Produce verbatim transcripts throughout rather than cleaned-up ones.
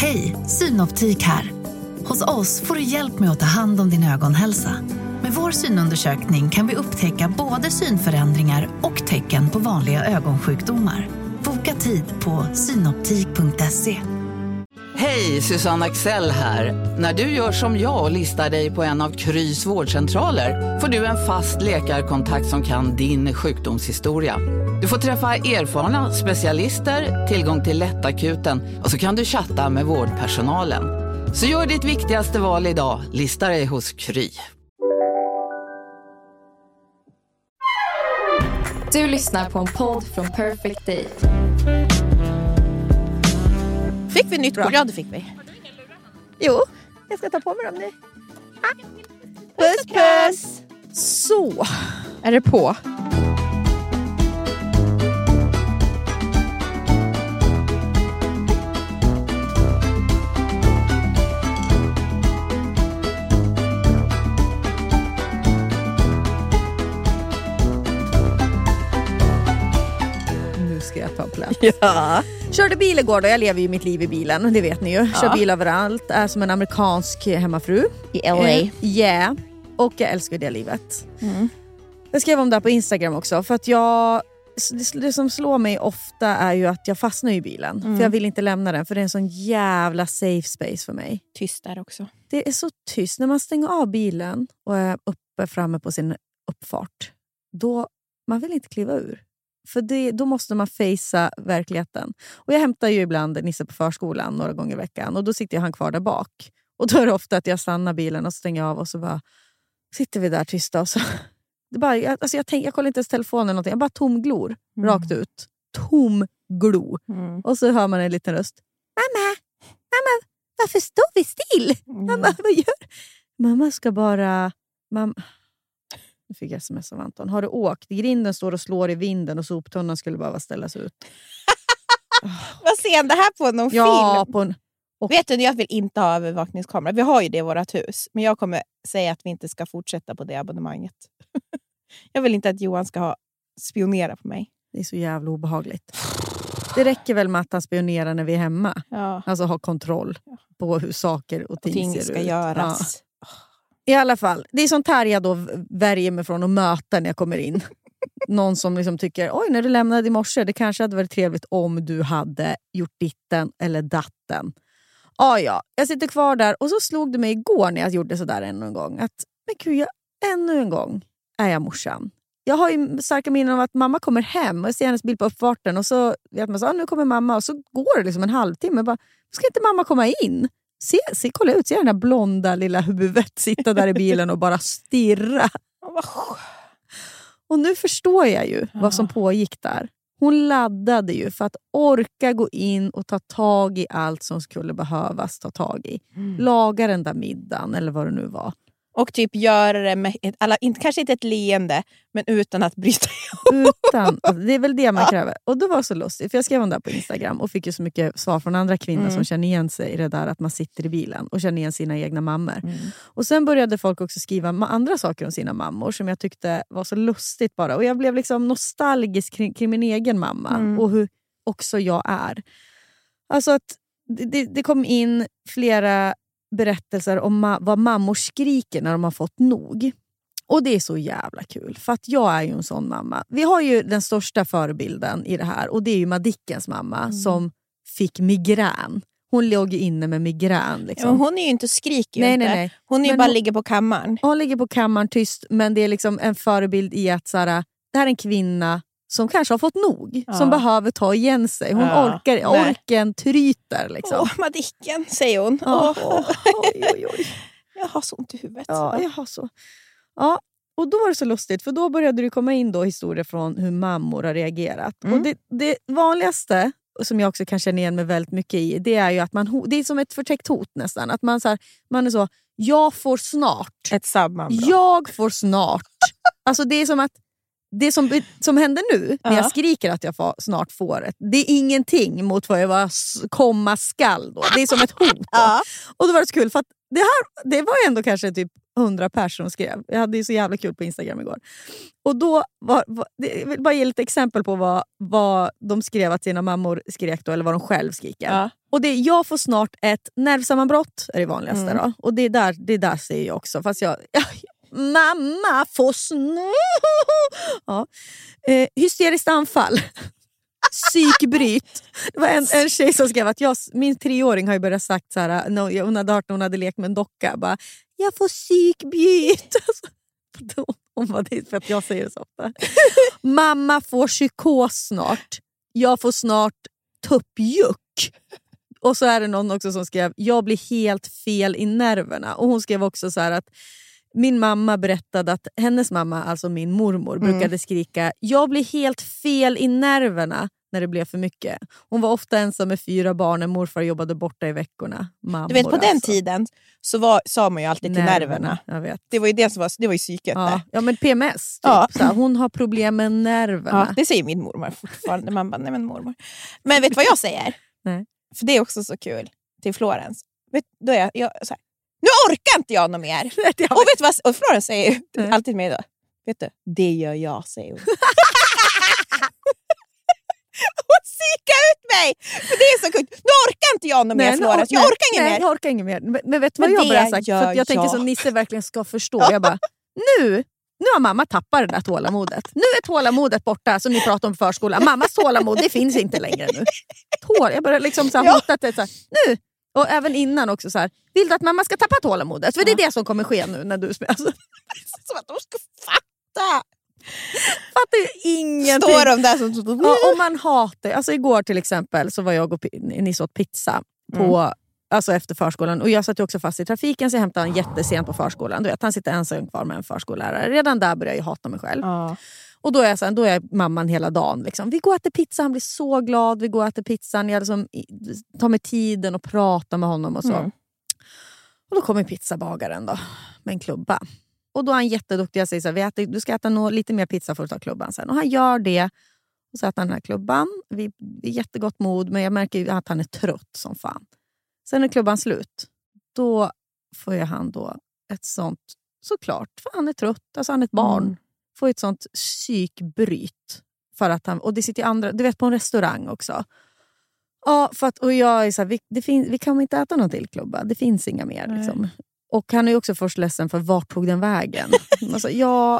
Hej, Synoptik här. Hos oss får du hjälp med att ta hand om din ögonhälsa. Med vår synundersökning kan vi upptäcka både synförändringar och tecken på vanliga ögonsjukdomar. Boka tid på synoptik punkt se. Hej, Susanne Axel här. När du gör som jag och listar dig på en av Krys vårdcentraler får du en fast läkarkontakt som kan din sjukdomshistoria. Du får träffa erfarna specialister, tillgång till lättakuten och så kan du chatta med vårdpersonalen. Så gör ditt viktigaste val idag, lista dig hos Kry. Du lyssnar på en podd från Perfect Day. Fick vi nytt bord? Ja, det fick vi. Jo, jag ska ta på mig dem nu. Ah. Puss, puss! Så, är det på? Nu ska jag ta plats. Ja. Körde bil igår då, jag lever ju mitt liv i bilen, det vet ni ju. Kör ja. bil överallt, är som en amerikansk hemmafru. I L A. Ja, uh, yeah. Och jag älskar det livet. Mm. Jag skrev om det här på Instagram också, för att jag... Det, det som slår mig ofta är ju att jag fastnar i bilen. Mm. För jag vill inte lämna den, för det är en sån jävla safe space för mig. Tyst där också. Det är så tyst. När man stänger av bilen och är uppe framme på sin uppfart, då man vill inte kliva ur. För det, då måste man facea verkligheten. Och jag hämtar ju ibland Nisse på förskolan några gånger i veckan. Och då sitter jag han kvar där bak. Och då är det ofta att jag stannar bilen och stänger av. Och så bara sitter vi där tysta. Och så, det bara, jag, alltså jag, tänk, jag kollar inte ens telefonen eller någonting. Jag bara tomglor. Mm. Rakt ut. Tomglo. Mm. Och så hör man en liten röst. Mamma! Mamma! Varför står vi still? Mm. Mamma, vad gör? Mamma ska bara... Mamma... Nu fick jag sms av Anton. Har du åkt? Grinden står och slår i vinden och soptunnan skulle bara ställas ut. Oh. Vad ser det här på någon ja, film? På en... och... Vet du, jag vill inte ha övervakningskamera. Vi har ju det i vårt hus. Men jag kommer säga att vi inte ska fortsätta på det abonnemanget. Jag vill inte att Johan ska ha spionera på mig. Det är så jävla obehagligt. Det räcker väl med att han spionerar när vi är hemma. Ja. Alltså ha kontroll på hur saker och ting, och ting ser ska ut. göras. Ja. I alla fall, det är sånt här jag då värjer mig från att möta när jag kommer in. Någon som liksom tycker, oj när du lämnade i morse, det kanske hade varit trevligt om du hade gjort ditten eller datten. Ah, ja, jag sitter kvar där och så slog det mig igår när jag gjorde sådär ännu en gång. Att, men gud, jag, ännu en gång är jag morsan. Jag har ju starka minnen av att mamma kommer hem och jag ser hennes bil på uppfarten och så vet man så, ah, nu kommer mamma och så går det liksom en halvtimme. Bara, ska inte mamma komma in? Se, se, kolla ut, se den där blonda lilla huvudet sitta där i bilen och bara stirra. Och nu förstår jag ju vad som pågick där. Hon laddade ju för att orka gå in och ta tag i allt som skulle behövas ta tag i. Mm. Laga den där middagen eller vad det nu var. Och typ göra det med, ett, alla, inte, kanske inte ett leende, men utan att bryta ihop. Utan, alltså, det är väl det man kräver. Och då var det så lustigt, för jag skrev om det på Instagram och fick ju så mycket svar från andra kvinnor mm. som känner igen sig i det där att man sitter i bilen och känner igen sina egna mammor. Mm. Och sen började folk också skriva andra saker om sina mammor som jag tyckte var så lustigt bara. Och jag blev liksom nostalgisk kring, kring min egen mamma mm. och hur också jag är. Alltså att det, det kom in flera berättelser om ma- vad mammor skriker när de har fått nog. Och det är så jävla kul. För att jag är ju en sån mamma. Vi har ju den största förebilden i det här. Och det är ju Madickens mamma mm. som fick migrän. Hon låg ju inne med migrän. Liksom. Ja, hon är ju inte skriker nej, inte. Nej, nej. Hon är ju men bara hon, ligger på kammaren. Hon ligger på kammaren tyst. Men det är liksom en förebild i att såhär, det här är en kvinna som kanske har fått nog. Ja. Som behöver ta igen sig. Hon ja. orkar, orken tryter liksom. Åh, Madicken, säger hon. Ja. Åh, oj, oj, oj. Jag har så ont i huvudet. Ja, jag har så. Ja, och då var det så lustigt. För då började det komma in då historier från hur mammor har reagerat. Mm. Och det, det vanligaste, som jag också kan känna igen mig väldigt mycket i, det är ju att man, det är som ett förtäckt hot nästan. Att man, så här, man är så, jag får snart. Ett sammanbrott. Jag får snart. Alltså det är som att det som, som händer nu, när jag skriker att jag får, snart får ett, det är ingenting mot vad jag var komma skall då. Det är som ett hot då. Ja. Och då var det så kul, för att det här, det var ändå kanske typ hundra personer som skrev. Jag hade ju så jävla kul på Instagram igår. Och då var, var jag vill bara ge lite exempel på vad, vad de skrev att sina mammor skrek då, eller vad de själv skriker. Ja. Och det, jag får snart ett nervsammanbrott är det vanligaste mm. då. Och det är där, det är där säger jag också. Fast jag... jag mamma får snart... Ja. Eh, hysteriskt anfall. Psykbryt. Det var en, en tjej som skrev att jag, min treåring har ju börjat sagt så här, no, hon hade hört när hon hade lekt med en docka, bara, jag får psykbryt. Alltså, hon var det för att jag säger det så ofta. Mamma får psykos snart. Jag får snart tuppjuck. Och så är det någon också som skrev, jag blir helt fel i nerverna. Och hon skrev också så här att min mamma berättade att hennes mamma, alltså min mormor, mm. brukade skrika, jag blir helt fel i nerverna när det blev för mycket. Hon var ofta ensam med fyra barn när morfar jobbade borta i veckorna. Mammor, du vet, på alltså. Den tiden så var, sa man ju alltid till nerverna. nerverna. Jag vet. Det var ju det som var, det var ju psyket ja. där. Ja, men P M S. Typ. Ja. Så här, hon har problem med nerverna. Ja, det säger min mormor fortfarande. Man bara, nej men mormor. Men vet du vad jag säger? Nej. För det är också så kul till Florens. Vet, då är jag, jag så här, nu orkar inte jag något mer. Och vet du vad och Florens säger Nej. alltid med då? Vet du, det gör jag, säger hon. Hon psykar ut mig. För det är så kul. Nu orkar inte jag något mer, Florens. Jag orkar inget nej, mer. jag orkar inget mer. Men, men vet du vad men jag bara har sagt? För jag, jag tänker jag. som Nisse verkligen ska förstå. Jag bara, nu, nu har mamma tappat det där tålamodet. Nu är tålamodet borta som ni pratar om förskolan. Mammas tålamod, det finns inte längre nu. Tål, jag börjar liksom så här, ja. hotat det så här, nu. Och även innan också så här, vill du att mamma ska tappa tålamodet? För ja. det är det som kommer ske nu när du spelar. Alltså, som att de ska fatta. Fattar ju ingenting. Står de där som... Ja, och man hatar. Alltså igår till exempel så var jag och Nisse åt pizza på, mm. alltså efter förskolan. Och jag satt ju också fast i trafiken så jag hämtade han jättesent på förskolan. Du vet, han sitter ensam kvar med en förskollärare. Redan där börjar jag hata mig själv. Ja. Och då är, jag så här, då är jag mamman hela dagen. Liksom. Vi går och äter pizza, han blir så glad. Vi går och äter pizzan. Jag liksom, tar mig tiden och pratar med honom och så. Mm. Och då kommer pizzabagaren då med en klubba. Och då är han jätteduktig. Jag säger så här, vi äter, du ska äta nå, lite mer pizza för att ta klubban sen. Och han gör det. Och så äter han den här klubban. Vi, vi är jättegott mod, men jag märker ju att han är trött som fan. Sen är klubban slut. Då får jag han då ett sånt, såklart, för han är trött. Alltså han är ett barn. Mm. Får ett sånt psykbryt. För att han, och det sitter andra, du vet på en restaurang också. Ja, för att, och jag är så här, vi, det fin, vi kan inte äta någon till klubba. Det finns inga mer liksom. Och han är ju också först ledsen för vart tog den vägen? Alltså, ja,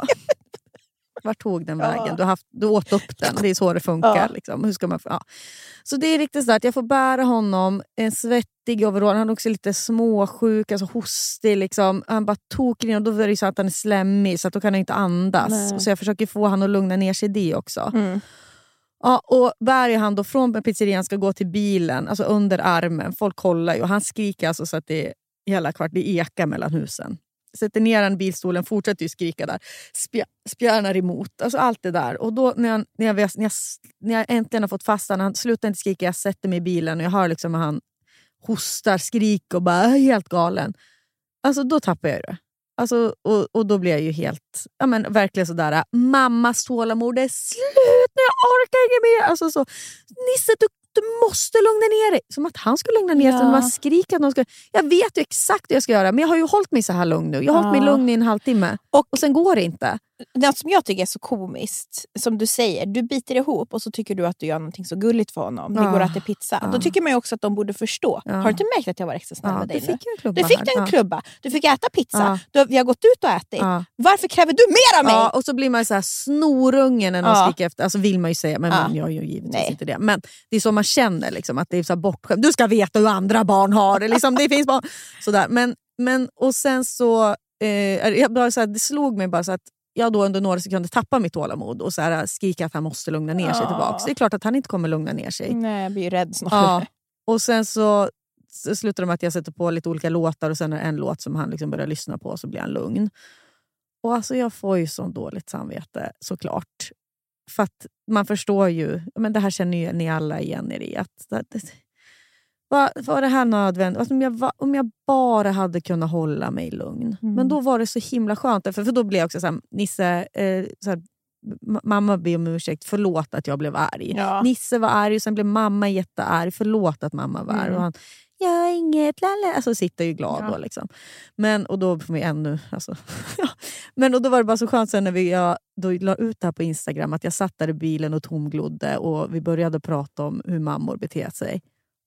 vart tog den vägen? Ja. Du, har haft, du åt upp den, det är så det funkar. Ja. Liksom. Hur ska man, ja. Så det är riktigt så att jag får bära honom, en svettig overall. Han är också lite småsjuk, alltså hostig. Liksom. Han bara tog in och då är det så att han är slemmig så att då kan han inte andas. Och så jag försöker få han att lugna ner sig det också. Mm. Ja, och bär han då från pizzerian ska gå till bilen, alltså under armen. Folk kollar ju och han skriker alltså så att det är hela kvart, det ekar mellan husen. Sätter ner en bilstolen, fortsätter ju skrika där. Spj- spjärnar emot, alltså allt det där. Och då när jag, när jag, när jag, när jag äntligen har fått fast han, han slutar inte skrika, jag sätter mig i bilen och jag hör liksom att han hostar, skriker och bara är helt galen. Alltså då tappar jag det. Alltså, och, och då blir jag ju helt, ja men verkligen sådär, mammas tålamod är slut, jag orkar inget mer. Alltså så, Nisse, du, du måste lugna ner dig. Som att han skulle lugna ner sig, ja. Man skriker att någon ska, jag vet ju exakt vad jag ska göra, men jag har ju hållit mig så här lugn nu. Jag har ja. hållit mig lugn i en halvtimme och, och sen går det inte. Något som jag tycker är så komiskt, som du säger, du biter ihop och så tycker du att du gör någonting så gulligt för honom. Det ja. går att äta pizza. Ja. Då tycker man ju också att de borde förstå. Ja. Har du inte märkt att jag var extra snäll ja, med dig du fick nu? En klubba du fick här. en ja. klubba. Du fick äta pizza. Ja. Du, vi har gått ut och ätit. Ja. Varför kräver du mer av mig? Ja, och så blir man ju så här snorungen när någon ja. skriker efter. Alltså vill man ju säga, men ja. man gör ju givetvis Nej. inte det. Men det är så man känner liksom, att det är så här bortskämt. Du ska veta hur andra barn har det. Liksom, det finns barn. Sådär. Men, men, och sen så, eh, jag bara så här, det slog mig bara så att jag då under några sekunder tappar mitt tålamod och så här skriker att han måste lugna ner sig ja. tillbaka. Så det är klart att han inte kommer lugna ner sig. Nej, jag blir ju rädd snart. Ja. Och sen så, så slutar det med att jag sätter på lite olika låtar och sen är det en låt som han liksom börjar lyssna på och så blir han lugn. Och alltså jag får ju så dåligt samvete såklart. För att man förstår ju, men det här känner ju ni alla igen er i, att det, var, var det här nödvändigt? Alltså om, jag, om jag bara hade kunnat hålla mig lugn. Mm. Men då var det så himla skönt. För, för då blev jag också så här, Nisse, eh, så här, mamma ber om ursäkt, förlåt att jag blev arg. Ja. Nisse var arg och sen blev mamma jättearg, förlåt att mamma var arg. Mm. Och han, jag har inget, lalla. Alltså sitter ju glad ja. då liksom. Men, och då får vi ännu, alltså, ja. Men och då var det bara så skönt sen när vi, jag då la ut det här på Instagram att jag satt där i bilen och tomglodde och vi började prata om hur mammor beter sig.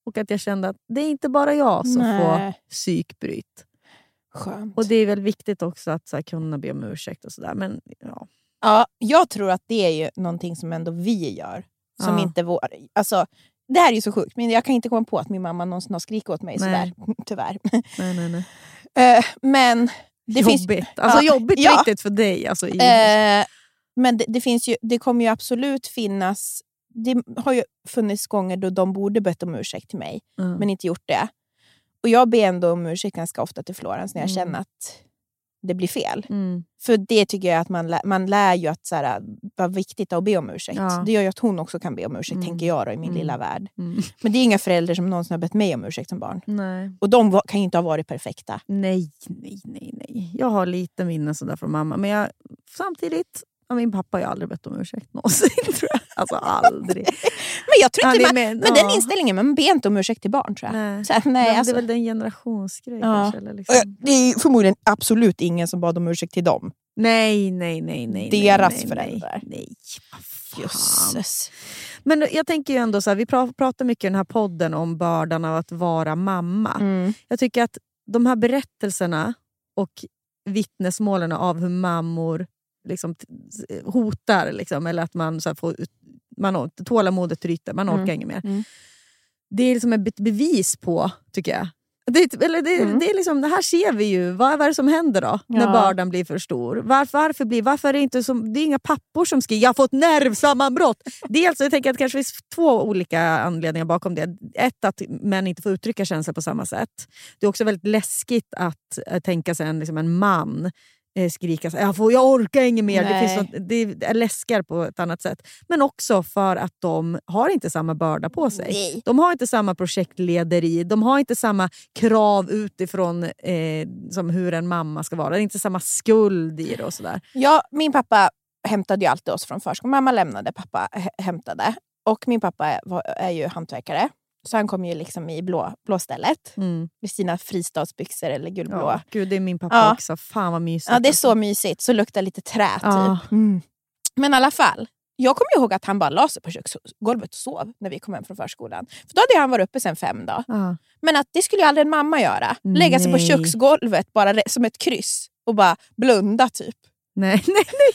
Och att jag kände att det är inte bara jag som Nej. får psykbryt. Skönt. Och det är väl viktigt också att så här, kunna be om ursäkt och sådär. Men ja. Ja, jag tror att det är ju någonting som ändå vi gör. Som Ja. inte vår... Alltså, det här är ju så sjukt. Men jag kan inte komma på att min mamma någonsin har skrikit åt mig Nej. sådär. Tyvärr. Nej, nej, nej. Eh, men det jobbigt. finns... Alltså Ja. jobbigt Ja. riktigt för dig. Alltså, i... Eh, men det, det finns ju... Det kommer ju absolut finnas... Det har ju funnits gånger då de borde bett om ursäkt till mig. mm. Men inte gjort det. Och jag ber ändå om ursäkt ganska ofta till Florence när jag Mm. känner att det blir fel. Mm. För det tycker jag att man, lä- man lär ju att så här, vad viktigt att be om ursäkt. Ja. Det gör ju att hon också kan be om ursäkt, Mm. tänker jag då, i min Mm. lilla värld. Mm. Men det är inga föräldrar som någonsin har bett mig om ursäkt som barn. Nej. Och de var, kan ju inte ha varit perfekta. nej, nej, nej, nej. Jag har lite minnen sådär från mamma. Men jag, samtidigt, ja, min pappa har ju aldrig bett om ursäkt någonsin, tror jag. Alltså aldrig. Men jag tror inte Ja, man, det är med med- den ja. inställningen, man ber inte om ursäkt till barn, tror jag. Nej. Så här, nej, Men alltså, det är väl den generationsgrej Ja. kanske. Eller Och liksom. jag- det är ju förmodligen absolut ingen som bad om ursäkt till dem. Nej, nej, nej, nej. Deras nej, nej, föräldrar. Nej, nej. Vad fan. Jösses. Men jag tänker ju ändå så här, vi pra- pratar mycket i den här podden om bördan av att vara mamma. Mm. Jag tycker att de här berättelserna och vittnesmålen av hur mammor liksom t- hotar, liksom, eller att man så här får ut, man tålamodet ryter, man orkar Mm. inget mer. Mm. Det är liksom ett bevis på, tycker jag. Det, eller det, Mm. det, är liksom, det här ser vi ju. Vad, vad är det som händer då? När Ja. bördan blir för stor. Varför, varför, blir, varför är det inte som, det är inga pappor som skriver jag har fått nervsammanbrott. Dels, jag tänker att det kanske finns två olika anledningar bakom det. Ett, att män inte får uttrycka känslor på samma sätt. Det är också väldigt läskigt att äh, tänka sig en, liksom en man eh, skrika så, jag, får, jag orkar inget mer. Det, Nej. finns något, det är läskar på ett annat sätt. Men också för att de har inte samma börda på sig. Nej. De har inte samma projektlederi, de har inte samma krav utifrån eh, som hur en mamma ska vara. Det är inte samma skuld i det och sådär. Ja, min pappa hämtade ju alltid oss från förskolan. Mamma lämnade, pappa hä- hämtade. Och min pappa är, var, är ju hantverkare. Så han kom ju liksom i blå, blåstället. Mm. Med sina fristadsbyxor eller gulblå. Ja, Ja. gud, det är min pappa Ja. också. Fan vad mysigt. ja, det är alltså. så mysigt. Så luktar lite trä typ. Ja. Mm. Men i alla fall. Jag kommer ihåg att han bara la sig på köksgolvet och sov när vi kom hem från förskolan. För då hade han varit uppe sen fem dagar. Ja. Men att det skulle ju aldrig en mamma göra. Lägga sig på Nej. köksgolvet bara re- som ett kryss. Och bara blunda typ. Nej, nej, nej.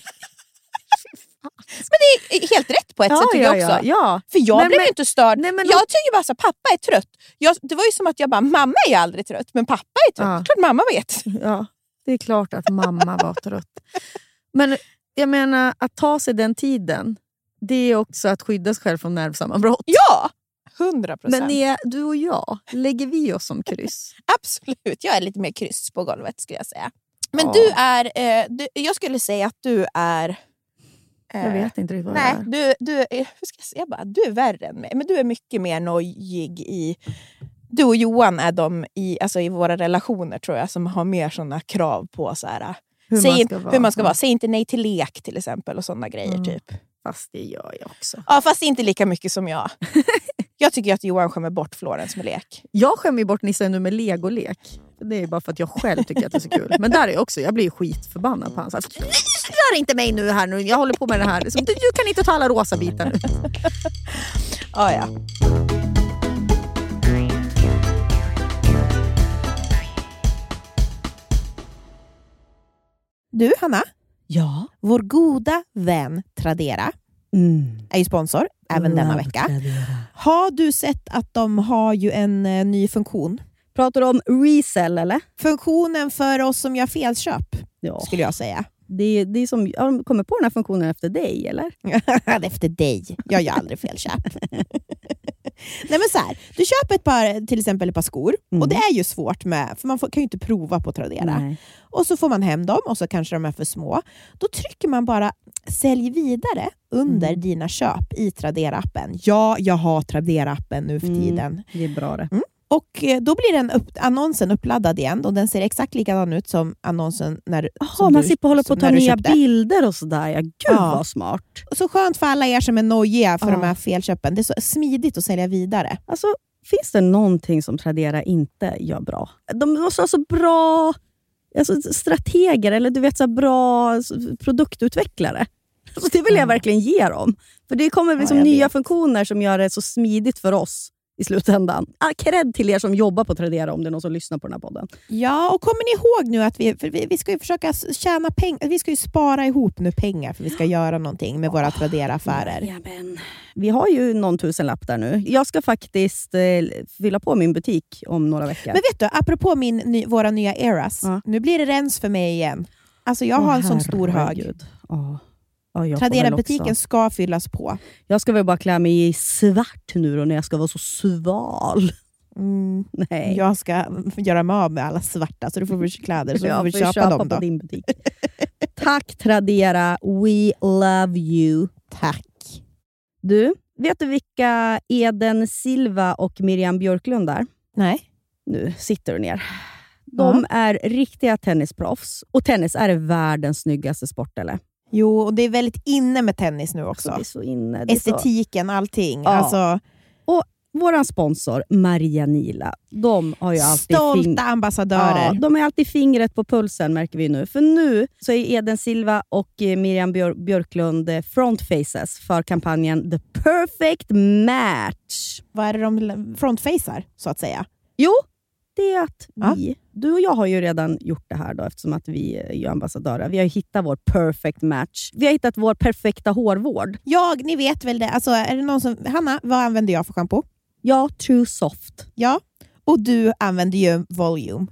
Men det är helt rätt på ett Ja, sätt tycker ja, jag också. ja, ja. För jag Men- blev men- ju inte störd. Nej, men- jag tycker bara så pappa är trött. Jag, det var ju som att jag bara, mamma är aldrig trött. Men pappa är trött. Ja. Klart mamma vet. Ja, det är klart att mamma var trött. Men jag menar, att ta sig den tiden, det är också att skydda sig själv från nervsammanbrott. Ja, hundra procent. Men är du och jag, lägger vi oss som kryss? Absolut, jag är lite mer kryss på golvet skulle jag säga. Men Ja. du är, eh, du, jag skulle säga att du är... eh, Jag vet inte riktigt vad Nej, det är. du, du, är- hur ska jag säga bara, du är värre än mig. Men du är mycket mer nojig i... Du och Johan är de i, alltså i våra relationer tror jag som har mer såna krav på så här, Hur säg man in- ska vara. hur man ska vara. Säg inte nej till lek till exempel och sådana grejer Mm. typ. Fast det gör jag också. Ja, fast inte lika mycket som jag. Jag tycker att Johan skämmer bort Florence med lek. Jag skämmer ju bort Nisse nu med legolek. Det är bara för att jag själv tycker att det är så kul. Men där är jag också, jag blir ju skitförbannad på honom. Rör inte mig nu här nu, jag håller på med det här. Du, du kan inte ta alla rosa bitar nu. Ah, ja. Du Hanna, Ja. vår goda vän Tradera Mm. är ju sponsor även denna Love vecka. Tradera. Har du sett att de har ju en eh, ny funktion? Pratar du om resell eller? Funktionen för oss som gör felköp, Ja. skulle jag säga. Det, det är som, ja, de kommer på den här funktionen efter dig, eller? Efter dig. Jag gör aldrig felköp. Nej men så här, du köper ett par, till exempel ett par skor. Mm. Och det är ju svårt med, för man får, kan ju inte prova på Tradera. Nej. Och så får man hem dem och så kanske de är för små. Då trycker man bara sälj vidare under Mm. dina köp i Tradera-appen. Ja, jag har Tradera-appen nu för Mm. tiden. Det är bra det. Och eh, då blir den upp, annonsen uppladdad igen och den ser exakt likadan ut som annonsen när, Jaha, som man du, slipper hålla på som att ta när du nya köpte. bilder och sådär. Ja, gud Ja. vad smart. Så skönt för alla er som är nojiga för Ja. de här felköpen. Det är så smidigt att sälja vidare. Alltså, finns det någonting som Tradera inte gör bra? De måste ha så bra alltså, strateger eller du vet så här bra s- produktutvecklare. Alltså, det vill jag Ja. verkligen ge dem. För det kommer liksom jag nya vet. funktioner som gör det så smidigt för oss i slutändan. Ah, cred till er som jobbar på Tradera om det är någon som lyssnar på den här podden. Ja, och kommer ni ihåg nu att vi, för vi, vi ska ju försöka tjäna pengar, vi ska ju spara ihop nu pengar för vi ska göra någonting med våra Tradera-affärer. Ja, men. Vi har ju någon tusenlapp där nu. Jag ska faktiskt eh, fylla på min butik om några veckor. Men vet du, apropå min, ny, våra nya Eras, ja. Nu blir det rens för mig igen. Alltså jag oh, har en sån stor hög. Oh. Ja, Tradera-butiken ska fyllas på. Jag ska väl bara klä mig i svart nu då, när jag ska vara så sval. Mm. Nej. Jag ska göra mig av med alla svarta, så du får väl kläder så jag får vi köpa, köpa dem då. På din butik. Tack Tradera, we love you. Tack. Du, vet du vilka Eden Silva och Miriam Björklund är? Nej. Nu sitter du ner. De uh-huh. är riktiga tennisproffs. Och tennis är världens snyggaste sport, eller? Jo, och det är väldigt inne med tennis nu också. Det är så inne. Det är estetiken, så... allting. Ja. Alltså... Och våran sponsor, Maria Nila, de har ju alltid... Stolta fing... ambassadörer. Ja, de är alltid fingret på pulsen, märker vi nu. För nu så är Eden Silva och Miriam Björ- Björklund frontfaces för kampanjen The Perfect Match. Vad är det de frontfacar, så att säga? Jo, det är att vi, ja. du och jag har ju redan gjort det här då, eftersom att vi är ambassadörer. Vi har hittat vår perfect match. Vi har hittat vår perfekta hårvård. Ja, ni vet väl det. Alltså, är det någon som... Hanna, vad använder jag för shampoo? Ja, True Soft. Ja, och du använder ju Volume.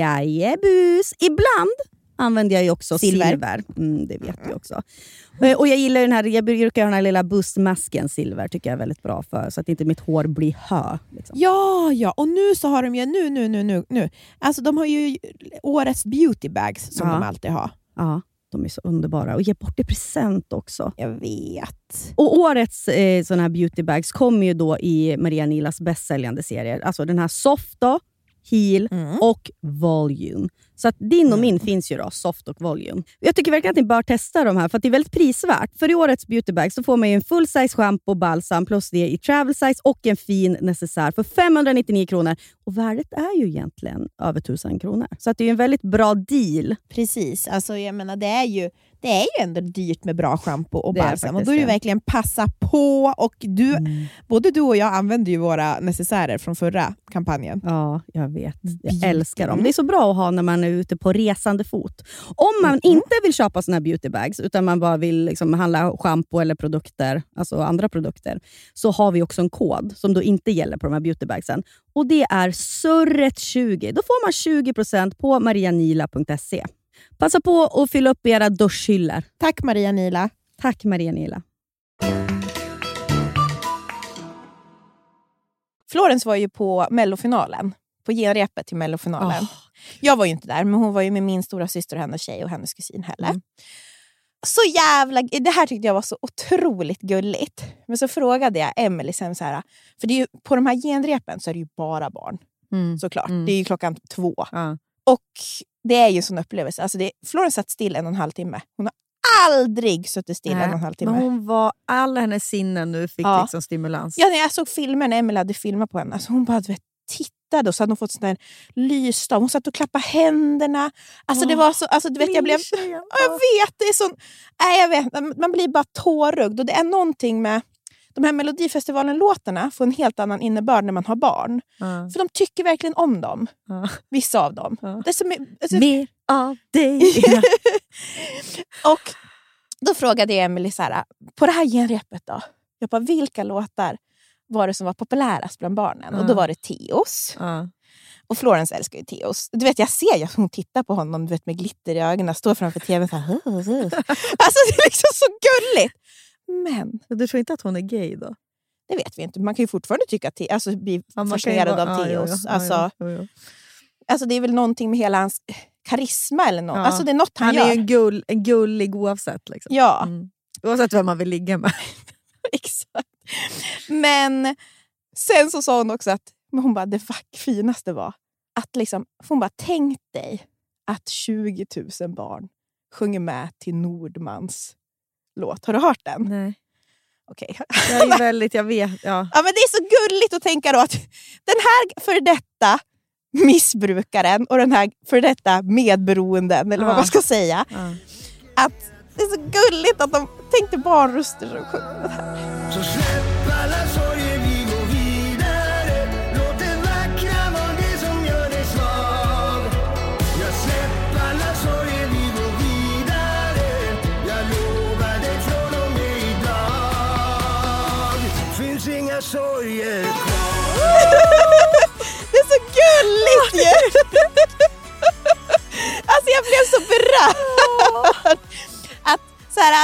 Jajebus. Ibland använder jag ju också silver. silver. Mm, det vet vi också. Och jag gillar den här, jag brukar ha den här lilla bustmasken silver, tycker jag är väldigt bra för, så att inte mitt hår blir hö. Liksom. Ja, ja. Och nu så har de ju, nu, nu, nu, nu, nu. Alltså de har ju årets beauty bags som ja. de alltid har. Ja, de är så underbara. Och ge bort i present också. Jag vet. Och årets eh, såna här beauty bags kommer ju då i Maria Nilas bästsäljande serier. Alltså den här Soft då, Heal mm. och Volume. Så att din och min mm. finns ju då, Soft och Volume. Jag tycker verkligen att ni bör testa de här, för att det är väldigt prisvärt. För i årets beauty bag så får man ju en full size shampoo och balsam plus det i travel size och en fin necessär för femhundranittionio kronor. Och värdet är ju egentligen över tusen kronor. Så att det är ju en väldigt bra deal. Precis, alltså jag menar det är ju det är ju ändå dyrt med bra shampoo och balsam. Och då är det ju verkligen passa på. Och du, mm. både du och jag använder ju våra necessärer från förra kampanjen. Ja, jag vet. Jag älskar dem. Det är så bra att ha när man är ute på resande fot. Om man mm. inte vill köpa såna här beauty bags, utan man bara vill liksom handla shampoo eller produkter, alltså andra produkter, så har vi också en kod som då inte gäller på de här beauty bagsen. Och det är surret tjugo. Då får man tjugo procent på marianila punkt se. Passa på att fylla upp era duschhyllor. Tack Maria Nila. Tack Maria Nila. Florence var ju på mellofinalen. På genrepet till mellofinalen. Oh. Jag var ju inte där, men hon var ju med min stora syster och hennes tjej och hennes kusin Helle. Mm. Så jävla... Det här tyckte jag var så otroligt gulligt. Men så frågade jag Emily sen så här. För det är ju, på de här genrepen så är det ju bara barn. Mm. Såklart. Mm. Det är ju klockan två. Mm. Och det är ju en sån upplevelse. Alltså det, Florence satt still en och en halv timme. Hon har aldrig suttit still Nej, en och en halv timme. Men hon var, alla hennes sinnen nu fick ja. liksom stimulans. Ja, när jag såg filmen när Emily hade filmat på henne. Alltså hon bara, du vet, tittade och så hade hon fått sån där lysstav. Hon satt och klappade händerna. Alltså oh, det var så, alltså du vet, jag blev... Ja, jag vet, det är sån... Nej, jag vet, man blir bara tårögd. Och det är någonting med... De här Melodifestivalen-låtarna får en helt annan innebörd när man har barn. Mm. För de tycker verkligen om dem. Mm. Vissa av dem. Mm. Det är som, alltså, mer av dig. Och då frågade jag Emily så här, på det här genrepet då. Jag bara, vilka låtar var det som var populärast bland barnen? Mm. Och då var det Teos. Mm. Och Florence älskar ju Teos. Du vet, jag ser ju att hon tittar på honom, du vet, med glitter i ögonen. Står framför tvn så här. Alltså det är liksom så gulligt. Men... Du tror inte att hon är gay då? Det vet vi inte. Man kan ju fortfarande tycka att alltså, bli ja, fascinerad av ja, Teos. Ja, ja, alltså, ja, ja, ja. alltså det är väl någonting med hela hans karisma eller något. Ja. Alltså det är något han, han gör. Han är ju en, gull, en gullig oavsett. Liksom. Ja. Mm. Oavsett vem man vill ligga med. Exakt. Men sen så sa hon också att men hon bara, det finaste var att liksom, hon bara, tänk dig att tjugo tusen barn sjunger med till Nordmans låt. Har du hört den? Nej. Okej. Okay. Jag är väldigt, jag vet. Ja. Ja, men det är så gulligt att tänka då att den här för detta missbrukaren och den här för detta medberoenden, eller ja. vad man ska säga. Ja. Att det är så gulligt att de tänkte barnröster som sjunger det här. Så släpp alla sorger, vi går vidare.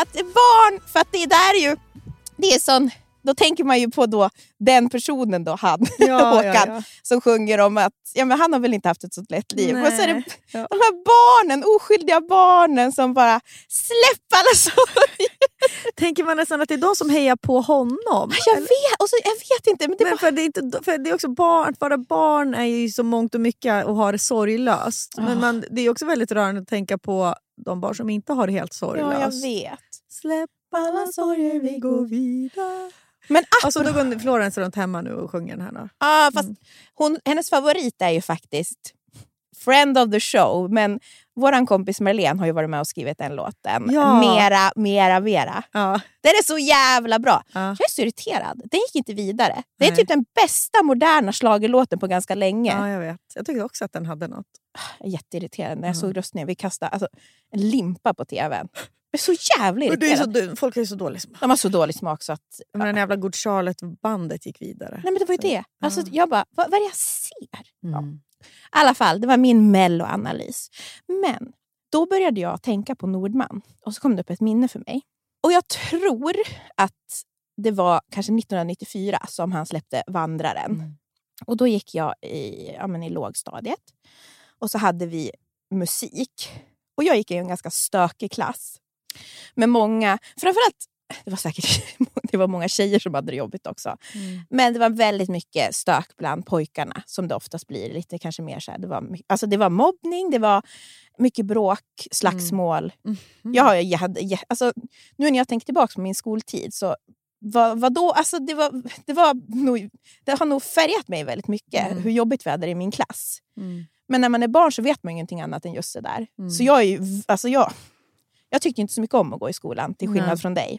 att barn, för att det där är ju, det är sån, då tänker man ju på då den personen då, han, ja, Håkan, ja, ja. som sjunger om att ja, men han har väl inte haft ett så lätt liv. Nej. Och så är det ja. de här barnen, oskyldiga barnen som bara släpper alla sorger. Tänker man nästan att det är de som hejar på honom? Jag vet, och så, jag vet inte. Men det, Men bara... för det, är inte, för det är också barn, att vara barn är ju så mångt och mycket och ha det sorglöst. Oh. Men man, det är också väldigt rörande att tänka på de barn som inte har det helt sorglöst. Ja, jag vet. Släpp alla sorger, vi går vidare. Men alltså då går Florence runt hemma nu och sjunger den här. Ja, ah, fast mm. hon, hennes favorit är ju faktiskt Friend of the Show. Men våran kompis Marlene har ju varit med och skrivit den låten. Ja. Mera, mera, mera. Ja. Den är så jävla bra. Ja. Jag är så irriterad. Den gick inte vidare. Det är Nej. typ den bästa moderna schlagerlåten på ganska länge. Ja, jag vet. Jag tyckte också att den hade något. Jag är jätteirriterad när jag mm. såg röstningen. Vi kastade alltså, en limpa på tvn. Jag är så jävla irriterad. Det är så, folk är så dålig smak. De har så dålig smak så att... Men den jävla Good Charlotte-bandet gick vidare. Nej men det var ju så. det. Alltså, ja. Jag bara, vad, vad är det jag ser? Mm. Ja. I alla fall, det var min melloanalys. Men då började jag tänka på Nordman. Och så kom det upp ett minne för mig. Och jag tror att det var kanske nittonhundranittiofyra som han släppte Vandraren. Mm. Och då gick jag i, ja, men i lågstadiet. Och så hade vi musik. Och jag gick i en ganska stökig klass. Med många, framförallt, det var säkert det var många tjejer som hade det jobbigt också. Mm. Men det var väldigt mycket stök bland pojkarna, som det oftast blir. Lite kanske mer så här, det var, alltså det var mobbning, det var mycket bråk, slagsmål. Mm. Mm. Jag har, jag hade, alltså, nu när jag tänker tillbaka på min skoltid så vad, vad då, alltså det var, det var nog, det har nog färgat mig väldigt mycket, mm. hur jobbigt vi hade det i min klass. Mm. Men när man är barn så vet man ju ingenting annat än just det där. Mm. Så jag är ju, alltså jag Jag tyckte inte så mycket om att gå i skolan, till skillnad Nej. från dig.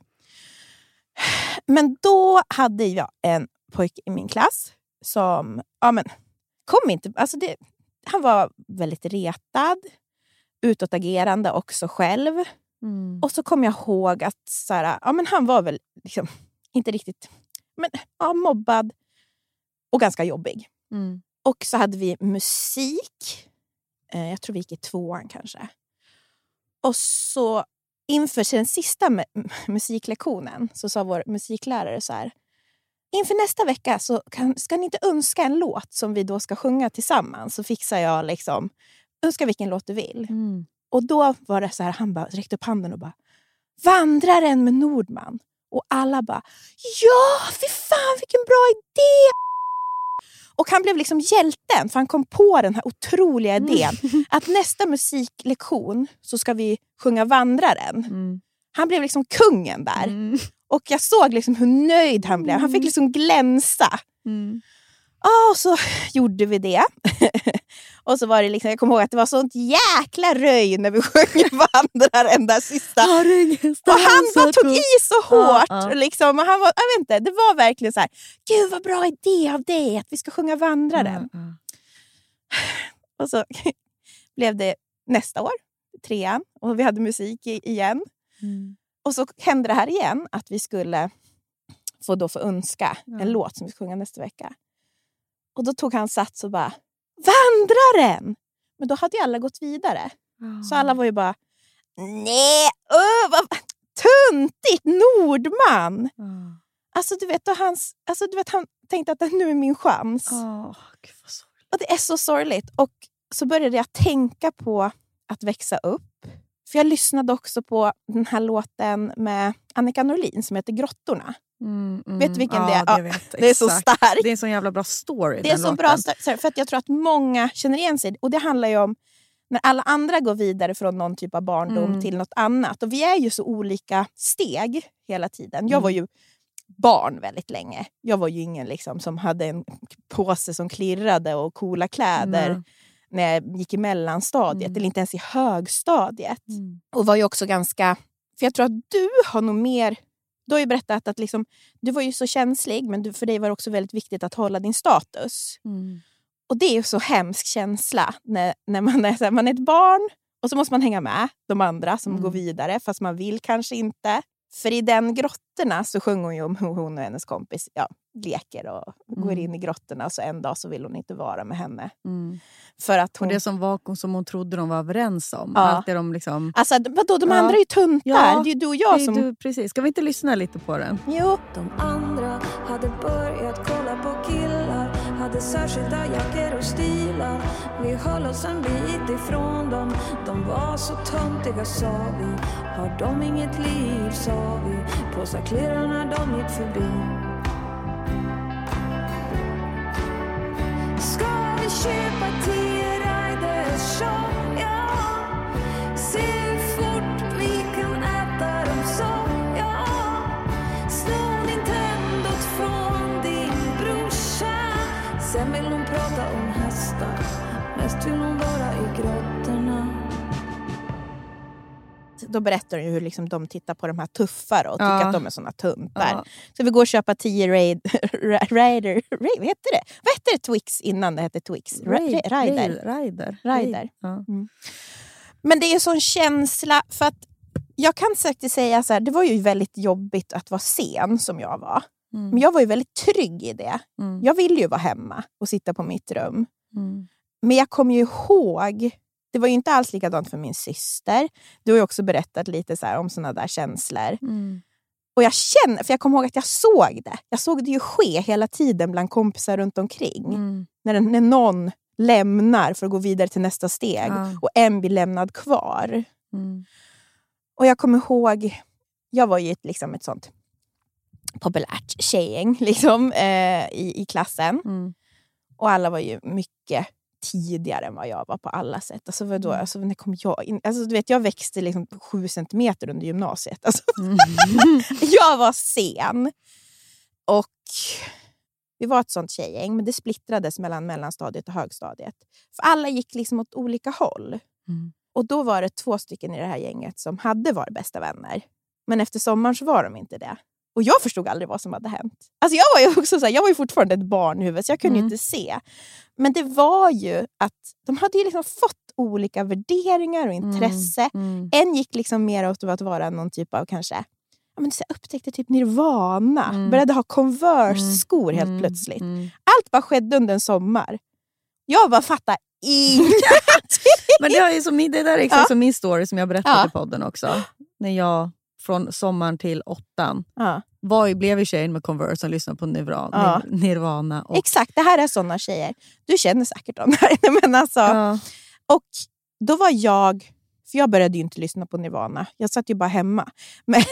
Men då hade jag en pojke i min klass som, ja men, kom inte, alltså det, han var väldigt retad, utåtagerande också själv. Mm. Och så kom jag ihåg att så här, ja men han var väl liksom, inte riktigt, men ja, mobbad och ganska jobbig. Mm. Och så hade vi musik, eh, jag tror vi gick i tvåan kanske. Och så inför den sista me- musiklektionen så sa vår musiklärare så här: inför nästa vecka så kan, ska ni inte önska en låt som vi då ska sjunga tillsammans, så fixar jag liksom, önska vilken låt du vill. Mm. Och då var det så här, han bara räckte upp handen och bara, Vandraren med Nordman. Och alla bara, ja, fy fan vilken bra idé! Och han blev liksom hjälten, för han kom på den här otroliga idén. Mm. Att nästa musiklektion så ska vi sjunga Vandraren. Mm. Han blev liksom kungen där. Mm. Och jag såg liksom hur nöjd han blev. Han fick liksom glänsa. Mm. Ah, och så gjorde vi det. Och så var det liksom, jag kommer ihåg att det var sånt jäkla röj när vi sjöng Vandraren där sista. Och han bara tog i så hårt. Ja, ja. Liksom, och han var, jag vet inte, det var verkligen så här, gud vad bra idé av dig att vi ska sjunga Vandraren. Ja, ja. Och så blev det nästa år, trean. Och vi hade musik igen. Mm. Och så hände det här igen, att vi skulle få då få önska ja. en låt som vi ska sjunga nästa vecka. Och då tog han sats och bara, Vandraren! Men då hade ju alla gått vidare. Oh. Så alla var ju bara, nej, öh, vad tuntigt, Nordman! Oh. Alltså du vet, och hans, alltså, du vet, han tänkte att nu är min chans. Oh, Gud, vad sorgligt. Och det är så sorgligt. Och så började jag tänka på att växa upp. För jag lyssnade också på den här låten med Annika Norlin som heter Grottorna. Mm, mm, vet du vilken ja, det är? Det, ja, vet, det är så starkt. Det är en så jävla bra story. Det är så bra story, för att jag tror att många känner igen sig. Och det handlar ju om när alla andra går vidare från någon typ av barndom mm. till något annat. Och vi är ju så olika steg hela tiden. Jag var ju barn väldigt länge. Jag var ju ingen liksom som hade en påse som klirrade och coola kläder. Mm. När jag gick i mellanstadiet mm. eller inte ens i högstadiet. Mm. Och var ju också ganska, för jag tror att du har nog mer, du har ju berättat att liksom, du var ju så känslig, men du, för dig var det också väldigt viktigt att hålla din status. Mm. Och det är ju så hemsk känsla när, när man, är, man är ett barn och så måste man hänga med de andra som mm. går vidare, fast man vill kanske inte. För i den grottorna så sjunger hon ju om hon och hennes kompis, ja, leker och Mm. går in i grottorna. Och så en dag så vill hon inte vara med henne. Mm. För att hon... Och det som, var, som hon trodde de var överens om. Ja. Allt det de liksom... Alltså vadå, de Ja. andra är ju tuntar. Ja, det är ju du och jag det är som... du, precis. Ska vi inte lyssna lite på den? Jo. De andra hade börjat kolla på killar, hade särskilda jackor och stilar. Vi höll oss en bit ifrån dem, de var så töntiga sa vi. Har de inget liv sa vi, på klirrar när de gick förbi. Ska vi köpa tio riders show, ja. Se hur fort vi kan äta dem så, ja. Snå Nintendot från din brorsa. Sen vill hon prata om hästar, mest vill hon vara i grottorna. Då berättar hon ju hur liksom de tittar på de här tuffare och tycker Ja. att de är såna tuntar. Ja. Så vi går och köpa tio raid, Raider. Raid, vad hette det? Vad hette det Twix innan det hette Twix? Ra- Raid- Rider. Raid- Rider. Rider. Ja. Men det är ju sån känsla, för att jag kan säkert säga så här, det var ju väldigt jobbigt att vara sen som jag var. Mm. Men jag var ju väldigt trygg i det. Mm. Jag ville ju vara hemma och sitta på mitt rum. Mm. Men jag kommer ju ihåg, det var ju inte alls likadant för min syster. Du har ju också berättat lite så här om såna där känslor. Mm. Och jag känner, för jag kommer ihåg att jag såg det. Jag såg det ju ske hela tiden bland kompisar runt omkring. Mm. När, när någon lämnar för att gå vidare till nästa steg. Ja. Och en blir lämnad kvar. Mm. Och jag kommer ihåg, jag var ju ett, liksom ett sånt populärt tjejgäng liksom, eh, i, i klassen. Mm. Och alla var ju mycket tidigare än vad jag var på alla sätt. Alltså, vadå? Mm. Alltså, när kom jag in? Alltså, du vet, jag växte liksom sju centimeter under gymnasiet. Alltså, Mm. jag var sen. Och vi var ett sånt tjejgäng, men det splittrades mellan mellanstadiet och högstadiet. För alla gick liksom åt olika håll. Mm. Och då var det två stycken i det här gänget som hade varit bästa vänner. Men efter sommaren så var de inte det. Och jag förstod aldrig vad som hade hänt. Alltså jag var ju också så här, jag var ju fortfarande ett barn i huvudet, så jag kunde Mm. ju inte se. Men det var ju att de hade ju liksom fått olika värderingar och intresse. Mm. En gick liksom mer åt att vara någon typ av kanske, ja men så här, upptäckte typ Nirvana. Mm. Började ha Converse-skor helt Mm. plötsligt. Mm. Allt bara skedde under en sommar. Jag bara fattar ingenting. Men det, är ju som, min- det där är exakt Ja. som min story som jag berättade Ja. i podden också. När jag från sommaren till åttan Ja. var, ju- blev ju tjejen med Converse och lyssnade på Nirvana. Ja. Nirvana och, Exakt, det här är sådana tjejer. Du känner säkert dem där. Men alltså, ja. och då var jag, för jag började ju inte lyssna på Nirvana. Jag satt ju bara hemma. Men,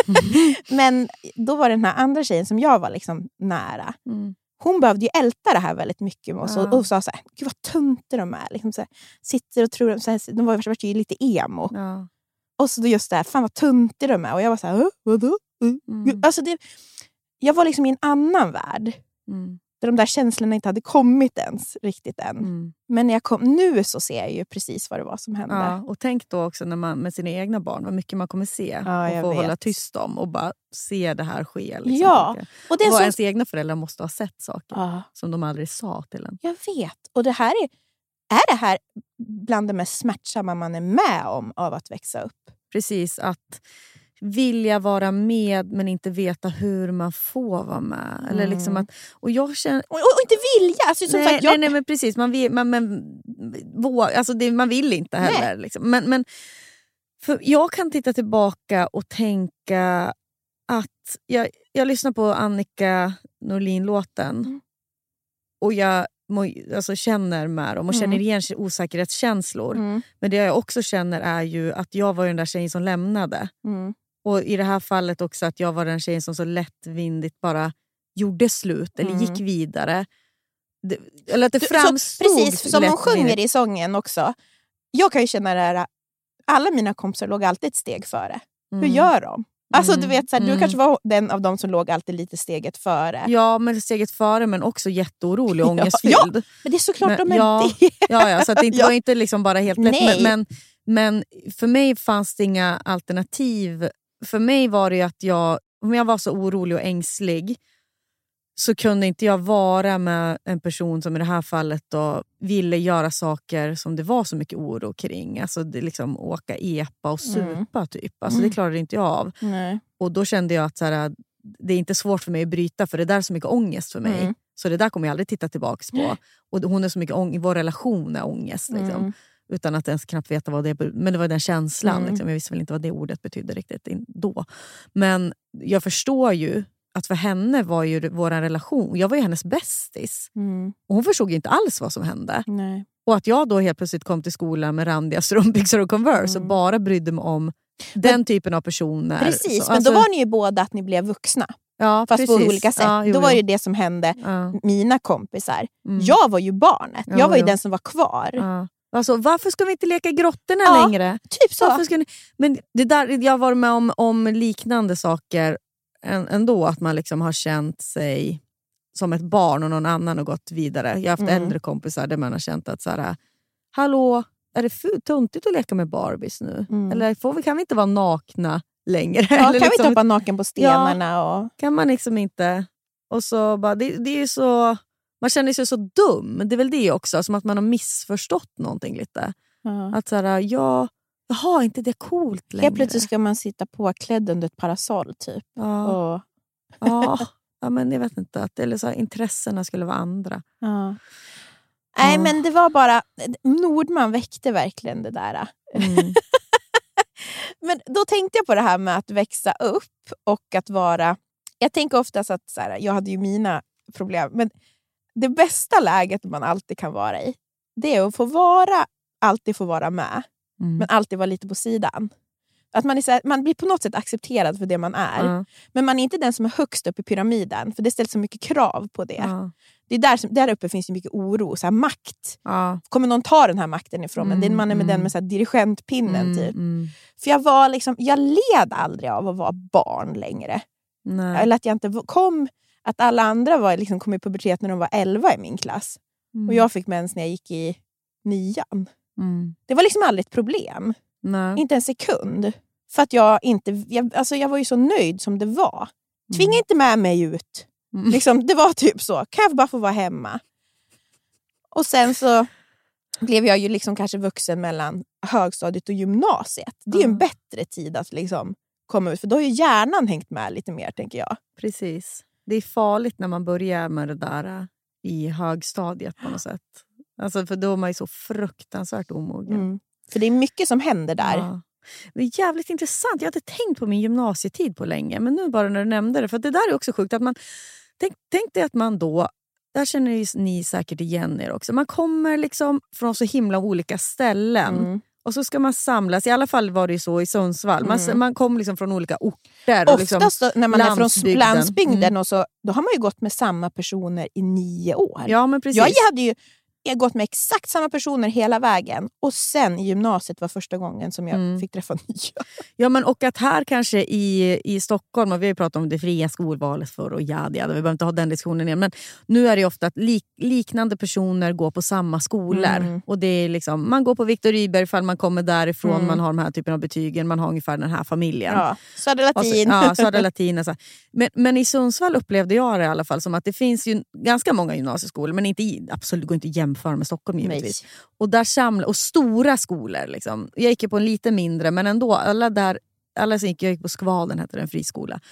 men då var den här andra tjejen som jag var liksom nära. Mm. Hon behövde ju älta det här väldigt mycket med oss. Ja. Och, och sa så här, gud vad töntar de är. Liksom så här, sitter och tror, så här, de var, var ju lite emo. Ja. Och så då just det här, fan vad töntar de är. Och jag var så här, "Åh, vadå? Mm. Mm. Alltså det, jag var liksom i en annan värld. Mm. Där de där känslorna inte hade kommit ens riktigt än. Mm. Men när jag kom, nu så ser jag ju precis vad det var som hände. Ja, och tänk då också när man, med sina egna barn, vad mycket man kommer se Ja, och jag få vet. hålla tyst om och bara se det här ske. Liksom, Ja, tänker jag. och det är och så... ens egna föräldrar måste ha sett saker Ja, som de aldrig sa till en. jag vet. Och det här är, är det här bland det mest smärtsamma man är med om av att växa upp. Precis, att vilja vara med men inte veta hur man får vara med. Eller Mm. liksom att, och jag känner, Och, och, och inte vilja. Alltså, som nej, sagt, jag, nej, nej men precis, man vill, man, men, vå, alltså det, man vill inte heller. Liksom. Men, men för jag kan titta tillbaka och tänka att jag, jag lyssnar på Annika Norlin-låten Mm. och jag må, alltså, känner med dem och Mm. känner igen osäkerhetskänslor. Mm, Men det jag också känner är ju att jag var den där tjejen som lämnade. mm, Och i det här fallet också att jag var den tjejen som så lättvindigt bara gjorde slut eller Mm. gick vidare. Det, eller att det Du- så, framstod precis, för som hon sjunger lättvindigt. i sången också. Jag kan ju känna det här, alla mina kompisar låg alltid ett steg före. Mm. Hur gör de? Alltså Mm, du vet, så här, du mm. kanske var den av dem som låg alltid lite steget före. Ja, men steget före men också jätteorolig och Ja, ångestfylld. Men det är såklart Men- de är ja, det. Ja, ja, så att det inte Ja. var inte liksom bara helt lätt. Nej. Men, men, men för mig fanns det inga alternativ. För mig var det ju att jag, om jag var så orolig och ängslig så kunde inte jag vara med en person som i det här fallet då ville göra saker som det var så mycket oro kring. Alltså det liksom åka epa och supa typ. Alltså det klarade inte jag av. Nej. Och då kände jag att så här, det är inte svårt för mig att bryta, för det där är så mycket ångest för mig. Mm. Så det där kommer jag aldrig titta tillbaka på. Och hon är så mycket ångest, vår relation är ångest liksom. Mm. Utan att ens knappt veta vad det är. Men det var den känslan. Mm. Liksom. Jag visste väl inte vad det ordet betydde riktigt då. Men jag förstår ju att för henne var ju vår relation. Jag var ju hennes bästis. Mm. Och hon förstod ju inte alls vad som hände. Nej. Och att jag då helt plötsligt kom till skolan med randiga strumpbyxor och Converse. Mm. Och bara brydde mig om den men, typen av personer. Precis, så, men alltså, då var ni ju båda att ni blev vuxna. Ja, fast precis. på olika sätt. Ja, jo, då var det jo. ju det som hände ja. mina kompisar. Mm. Jag var ju barnet. Jag ja, var ju jo. den som var kvar. Ja. Alltså, varför ska vi inte leka i grottorna ja, längre? Typ så. Varför ska ni... Men det där, jag var med om, om liknande saker ändå. Att man liksom har känt sig som ett barn och någon annan och gått vidare. Jag har haft mm. äldre kompisar där man har känt att så här, hallå, är det för tuntigt att leka med Barbies nu? Mm. Eller får vi, kan vi inte vara nakna längre? Ja, Eller kan liksom, vi inte hoppa naken på stenarna? Ja, och... kan man liksom inte... Och så bara, det, det är ju så... Man känner sig så dum. Det är väl det också. Som att man har missförstått någonting lite. Uh-huh. Att så här, ja, jag har inte det coolt längre. Helt plötsligt ska man sitta påklädd under ett parasoll typ. Ja, och... ja. ja men jag vet inte. Att, eller så här, intressena skulle vara andra. Uh-huh. Nej, uh-huh. men det var bara... Nordman väckte verkligen det där. Mm. Men då tänkte jag på det här med att växa upp och att vara... Jag tänker oftast att så här, jag hade ju mina problem. Men det bästa läget man alltid kan vara i, det är att få vara, alltid få vara med. Mm. Men alltid vara lite på sidan. Att man, är så här, man blir på något sätt accepterad för det man är. Mm. Men man är inte den som är högst upp i pyramiden. För det ställs så mycket krav på det. Mm. Det är där, som, där uppe finns ju mycket oro. Så här, makt. Mm. Kommer någon ta den här makten ifrån? Men mm. man är med den med så här, dirigentpinnen mm. typ. Mm. För jag var liksom, jag led aldrig av att vara barn längre. Nej. Eller att jag inte kom... Att alla andra var, liksom, kom i pubertet när de var elva i min klass. Mm. Och jag fick mens när jag gick i nian. Mm. Det var liksom aldrig ett problem. Nej. Inte en sekund. För att jag inte... Jag, alltså jag var ju så nöjd som det var. Tvinga mm. inte med mig ut. Mm. Liksom, det var typ så. Kan jag bara få vara hemma? Och sen så blev jag ju liksom kanske vuxen mellan högstadiet och gymnasiet. Det är ju en bättre tid att liksom komma ut. För då har ju hjärnan hängt med lite mer, tänker jag. Precis. Det är farligt när man börjar med det där i högstadiet på något sätt. Alltså för då är man ju så fruktansvärt omogen. Mm. För det är mycket som händer där. Ja. Det är jävligt intressant. Jag hade tänkt på min gymnasietid på länge. Men nu bara när du nämnde det. För det där är också sjukt. Att man, tänk, tänk dig att man då... Där känner ni säkert igen er också. Man kommer liksom från så himla olika ställen. Mm. Och så ska man samlas. I alla fall var det ju så i Sundsvall. Man, mm. man kom liksom från olika orter. Och oftast liksom när man är från landsbygden. Mm. Och så, då har man ju gått med samma personer i nio år. Ja, men precis. Jag hade ju jag gått med exakt samma personer hela vägen. Och sen i gymnasiet var första gången som jag mm. fick träffa nya. Ja, men och att här kanske i, i Stockholm, och vi har ju pratat om det fria skolvalet för och ja, ja, vi behöver inte ha den diskussionen igen. Men nu är det ju ofta att lik, liknande personer går på samma skolor. Mm. Och det är liksom, man går på Viktor Rydberg för man kommer därifrån, mm. man har de här typen av betygen, man har ungefär den här familjen. Ja, Södra Latin. Så, ja, Södra Latin och så. Men, men i Sundsvall upplevde jag det i alla fall som att det finns ju ganska många gymnasieskolor, men inte absolut går inte jämföra med Stockholm givetvis. Nej. Och där samla och stora skolor liksom. Jag gick ju på en lite mindre, men ändå alla där, alla som gick, jag gick på Skvalen, hette det, en friskola.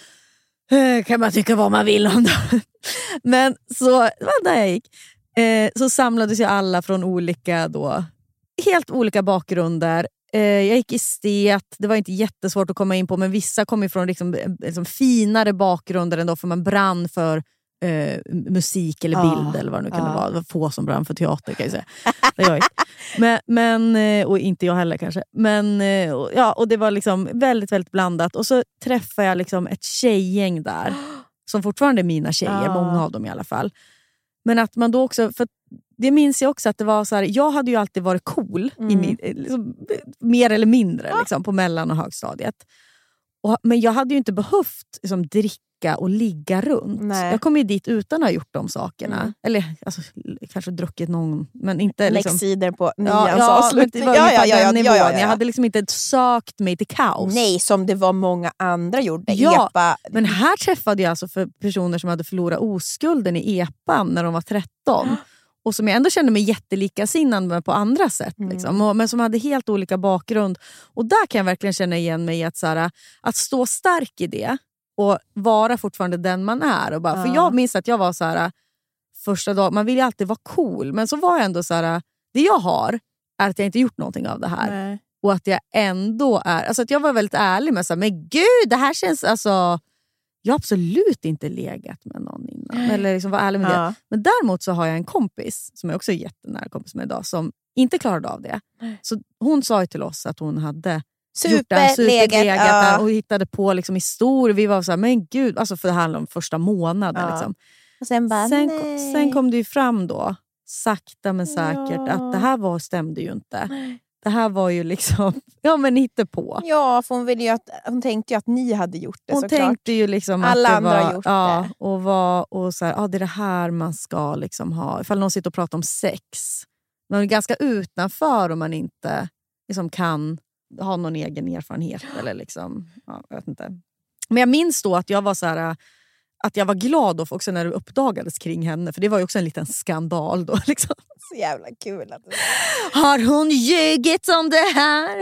Kan man tycka vad man vill om det. Men så var där jag gick. Eh, så samlades ju alla från olika då, helt olika bakgrunder. Eh, jag gick i stet, det var inte jättesvårt att komma in på, men vissa kom ifrån liksom, liksom finare bakgrunder ändå, för man brann för Uh, musik eller bild ah, eller vad det nu kunde ah. vara. Det var få som brann för teater, kan jag säga. jag men, men, och inte jag heller kanske. Men ja, och det var liksom väldigt, väldigt blandat. Och så träffade jag liksom ett tjejgäng där som fortfarande är mina tjejer, ah. många av dem i alla fall. Men att man då också, för det minns jag också att det var så här, jag hade ju alltid varit cool mm. i min, liksom, mer eller mindre ah. liksom, på mellan- och högstadiet. Och, men jag hade ju inte behövt liksom, dricka och ligga runt. Nej. Jag kom ju dit utan att ha gjort de sakerna. Mm. Eller alltså, kanske druckit någon, men inte liksom... Läxsidor på nians ja, ja, avslutning. Ja, ja, ja, ja, ja, ja, ja. Jag hade liksom inte sökt mig till kaos. Nej, som det var många andra gjorde. Ja, Epa. Men här träffade jag alltså för personer som hade förlorat oskulden i epan när de var tretton. Och som jag ändå kände mig jättelika sinnande med på andra sätt. Mm. Liksom. Men som hade helt olika bakgrund. Och där kan jag verkligen känna igen mig i att, så här, att stå stark i det. och vara fortfarande den man är. Och bara, Ja. För jag minns att jag var så här första dagen, man vill ju alltid vara cool. Men så var jag ändå så här, det jag har är att jag inte gjort någonting av det här. Nej. Och att jag ändå är, alltså att jag var väldigt ärlig med så här, men gud, det här känns, alltså jag har absolut inte legat med någon innan. Eller liksom var ärlig med Ja. det. Men däremot så har jag en kompis, som jag också är jättenära kompis med idag, som inte klarade av det. Så hon sa ju till oss att hon hade Superlegat, superlegat ja. och hittade på liksom historier. Vi var så här, men gud, alltså för det handlar om första månaden. Ja. Liksom. Och sen bara, Sen, nej. sen kom det ju fram då, sakta men säkert, Ja. att det här var, stämde ju inte. Det här var ju liksom, ja men hitta på. Ja, för hon, ville ju att, hon tänkte ju att ni hade gjort det Hon såklart. tänkte ju liksom Alla att det andra var, har gjort ja, det. och var och så här, ja, det är det här man ska liksom ha. Ifall någon sitter och pratar om sex, man är ganska utanför om man inte liksom kan ha någon egen erfarenhet eller liksom, ja, jag vet inte. Men jag minns då att jag var så här, att jag var glad då också när det uppdagades kring henne, för det var ju också en liten skandal då liksom. Så jävla kul att det Har hon ljugit om det här?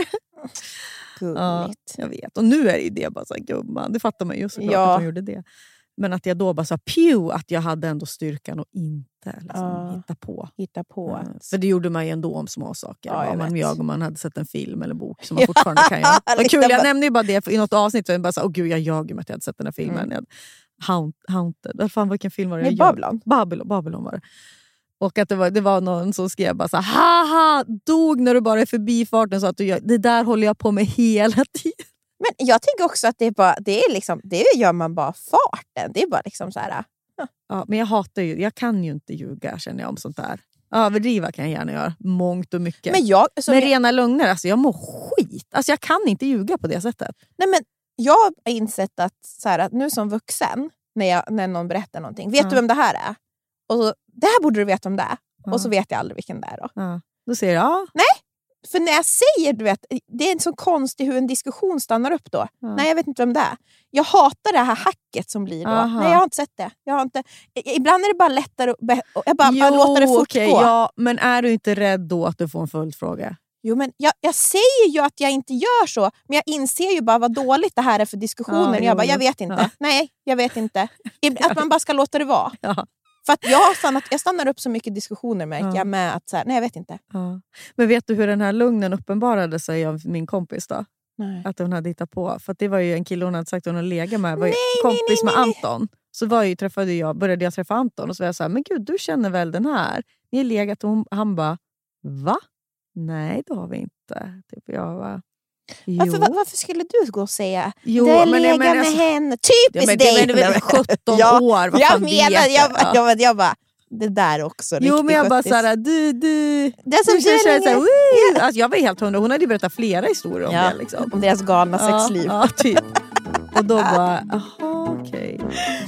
Ja, gulligt. jag vet. Och nu är det ju det bara så här, gumman. Det fattar man ju såklart Ja. att hon gjorde det. Men att jag då bara sa pew, att jag hade ändå styrkan och inte liksom, Ja. hitta på. Hitta på. Mm. För det gjorde man ju ändå om små saker. Ja, jag Om man vet. jag om man hade sett en film eller bok som man fortfarande kan göra. Vad liksom kul, jag bara- nämnde ju bara det för i något avsnitt. Så jag bara så, åh gud, jag ljög ju med att jag hade sett den här filmen. Mm. Jag, Haunt, Haunted. Vad fan, vilken film var det? Nej, jag ljög? Babylon. Babylon. Babylon var det. Och att det var, det var någon som skrev bara så här, haha, dog när du bara är förbi farten, så att du gör, det där håller jag på med hela tiden. Men jag tänker också att det är bara, det är liksom, det gör man bara farten. Det är bara liksom så här. Ja, men jag hatar ju, jag kan ju inte ljuga, känner jag, om sånt där. Överdriva kan jag gärna göra, mångt och mycket. Men jag, som men jag, rena lögner, alltså jag mår skit. Alltså jag kan inte ljuga på det sättet. nej men jag har insett att, så här, att nu som vuxen, när, jag, när någon berättar någonting, vet Ja. du vem det här är? Och så, det här borde du veta om det är. Ja. Och så vet jag aldrig vilken det är då. Ja. Då säger jag, ja. För när jag säger, du vet, det är en så konstig hur en diskussion stannar upp då. Ja. Nej, jag vet inte vem det är. Jag hatar det här hacket som blir då. Aha. Nej, jag har inte sett det. Jag har inte, i- ibland är det bara lättare att be- jag bara, bara låta det fortgå. okej, ja, men är du inte rädd då att du får en följdfråga? Jo, men jag, jag säger ju att jag inte gör så, men jag inser ju bara vad dåligt det här är för diskussioner. Ja, jag jo, bara, jag jo. vet inte. Ja. Nej, jag vet inte. Att man bara ska låta det vara. Ja. För att jag, har stannat, jag stannar upp så mycket diskussioner märker Ja. jag med att så här, nej, jag vet inte. Ja. Men vet du hur den här lugnen uppenbarade sig av min kompis då? Nej. Att hon hade hittat på. För att det var ju en kille hon hade sagt att hon hade legat med. Var ju Nej, kompis nej, nej, med nej. Anton. Så var ju, träffade jag, började jag träffa Anton. Och så var jag så här, men gud, du känner väl den här? Ni har legat. Och hon, han bara, va? Nej, det har vi inte. Typ jag bara, jo. Varför, var, varför skulle du gå och säga Jo, det är men jag lägga menar, med alltså- henne? Ja, Typiskt men det dig! är väl sjutton Ja, år, vad jag fan menar, vet jag, jag? jag, jag, jag, jag bara, det där också. Jo, men jag bara riktigt såhär, du, du... Det som du känns du är såhär, länge- woo! Alltså, jag var helt hundra, hon hade ju berättat flera historier om Ja, det. Liksom. om deras galna Ja, sexliv. ja, typ. Och då bara, jaha, okej.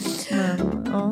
Men, ja.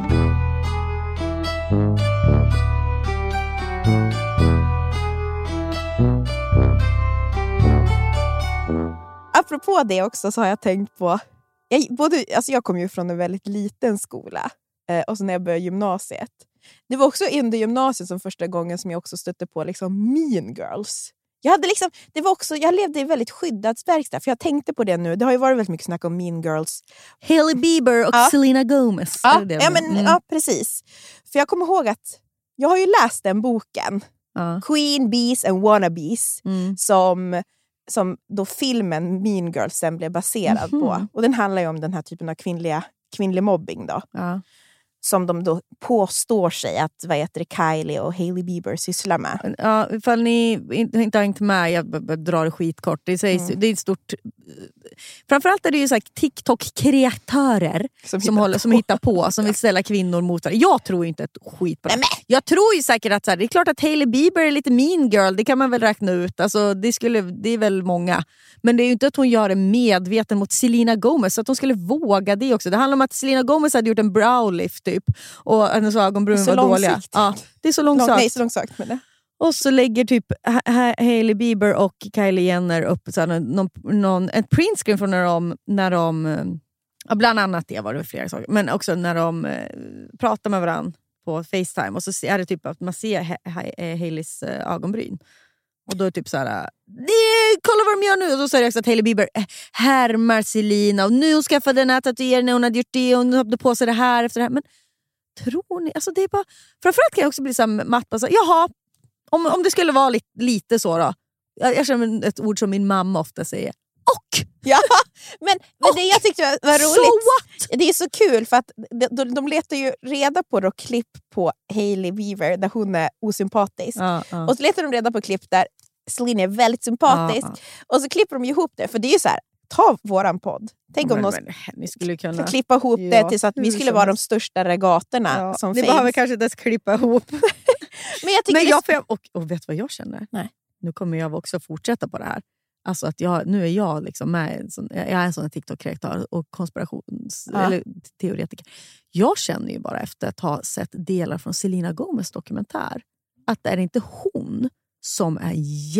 Apropå det också så har jag tänkt på, jag, både, alltså jag kom ju från en väldigt liten skola eh, och så när jag började gymnasiet. Det var också under gymnasiet som första gången som jag också stötte på liksom mean girls. Jag, hade liksom, det var också, jag levde i väldigt skyddad verkstad, för jag tänkte på det nu. Det har ju varit väldigt mycket snack om mean girls. Hailey Bieber och Ja. Selena Gomez. Ja, Är det det? ja, men, Mm. ja, precis. För jag kommer ihåg att jag har ju läst den boken, Ja. Queen Bees and Wannabes, Mm. som, som då filmen Mean Girls sen blev baserad Mhm. på. Och den handlar ju om den här typen av kvinnliga, kvinnlig mobbing då. Ja. Som de då påstår sig att vad heter det, Kylie och Hailey Bieber sysslar med. Ja, ifall ni inte inte har hängt med, jag b- b- drar det skitkort. Det, sägs, Mm. det är ett stort... Framförallt är det ju så här TikTok-kreatörer som, hittar håller, som på. hittar på, som vill ställa kvinnor mot varandra. Jag tror ju inte ett skit på det. Nej, men- Jag tror ju säkert att så här, det är klart att Hailey Bieber är lite mean girl, det kan man väl räkna ut. Alltså, det, skulle, det är väl många. Men det är ju inte att hon gör det medveten mot Selena Gomez, så att hon skulle våga det också. Det handlar om att Selena Gomez hade gjort en browlift typ, och hennes ögonbryn Det är så var dåliga. långsökt. Ja, det är så långsökt. Lång, nej, så långt sagt med det. Och så lägger typ Ha- Ha- Hailey Bieber och Kylie Jenner upp så här, någon, någon, ett printscreen från när de, när de eh, ja, bland annat det var det flera saker, men också när de eh, pratar med varandra på FaceTime och så är det typ att man ser ha- ha- eh, Haileys eh, ögonbryn. Och då är det typ så här, nej, kolla vad de gör nu. Och så säger jag också att Hailey Bieber härmar Selena. Och nu hon skaffade den här tatueringen, hon hade gjort det. Och hon hade på sig det här efter det här. Men tror ni, alltså det är bara... Framförallt kan jag också bli så här matt. Så, jaha, om, om det skulle vara lite, lite så då. Jag, jag känner ett ord som min mamma ofta säger. Och! Ja, men, men och, det jag tyckte var, var roligt. So what? Det är så kul för att de, de, de letar ju reda på då klipp på Hailey Bieber där hon är osympatisk. Ja, ja. Och så letar de reda på klipp där Selena är väldigt sympatisk. Ja, ja. Och så klipper de ihop det. För det är ju så här, ta våran podd. Tänk men, om de men, ni skulle kunna klippa ihop ja, det till så att vi hur skulle som vara de helst. största regaterna Ja, som ni finns. behöver kanske inte ens klippa ihop. Men jag tycker Men det- jag, får jag, och, och vet vad jag känner? Nej. Nu kommer jag också fortsätta på det här. Alltså att jag, nu är jag liksom med, en sån, jag är en sån TikTok-kreatör och konspirations Ja. eller teoretiker. Jag känner ju bara efter att ha sett delar från Selena Gomez dokumentär att det är inte hon som är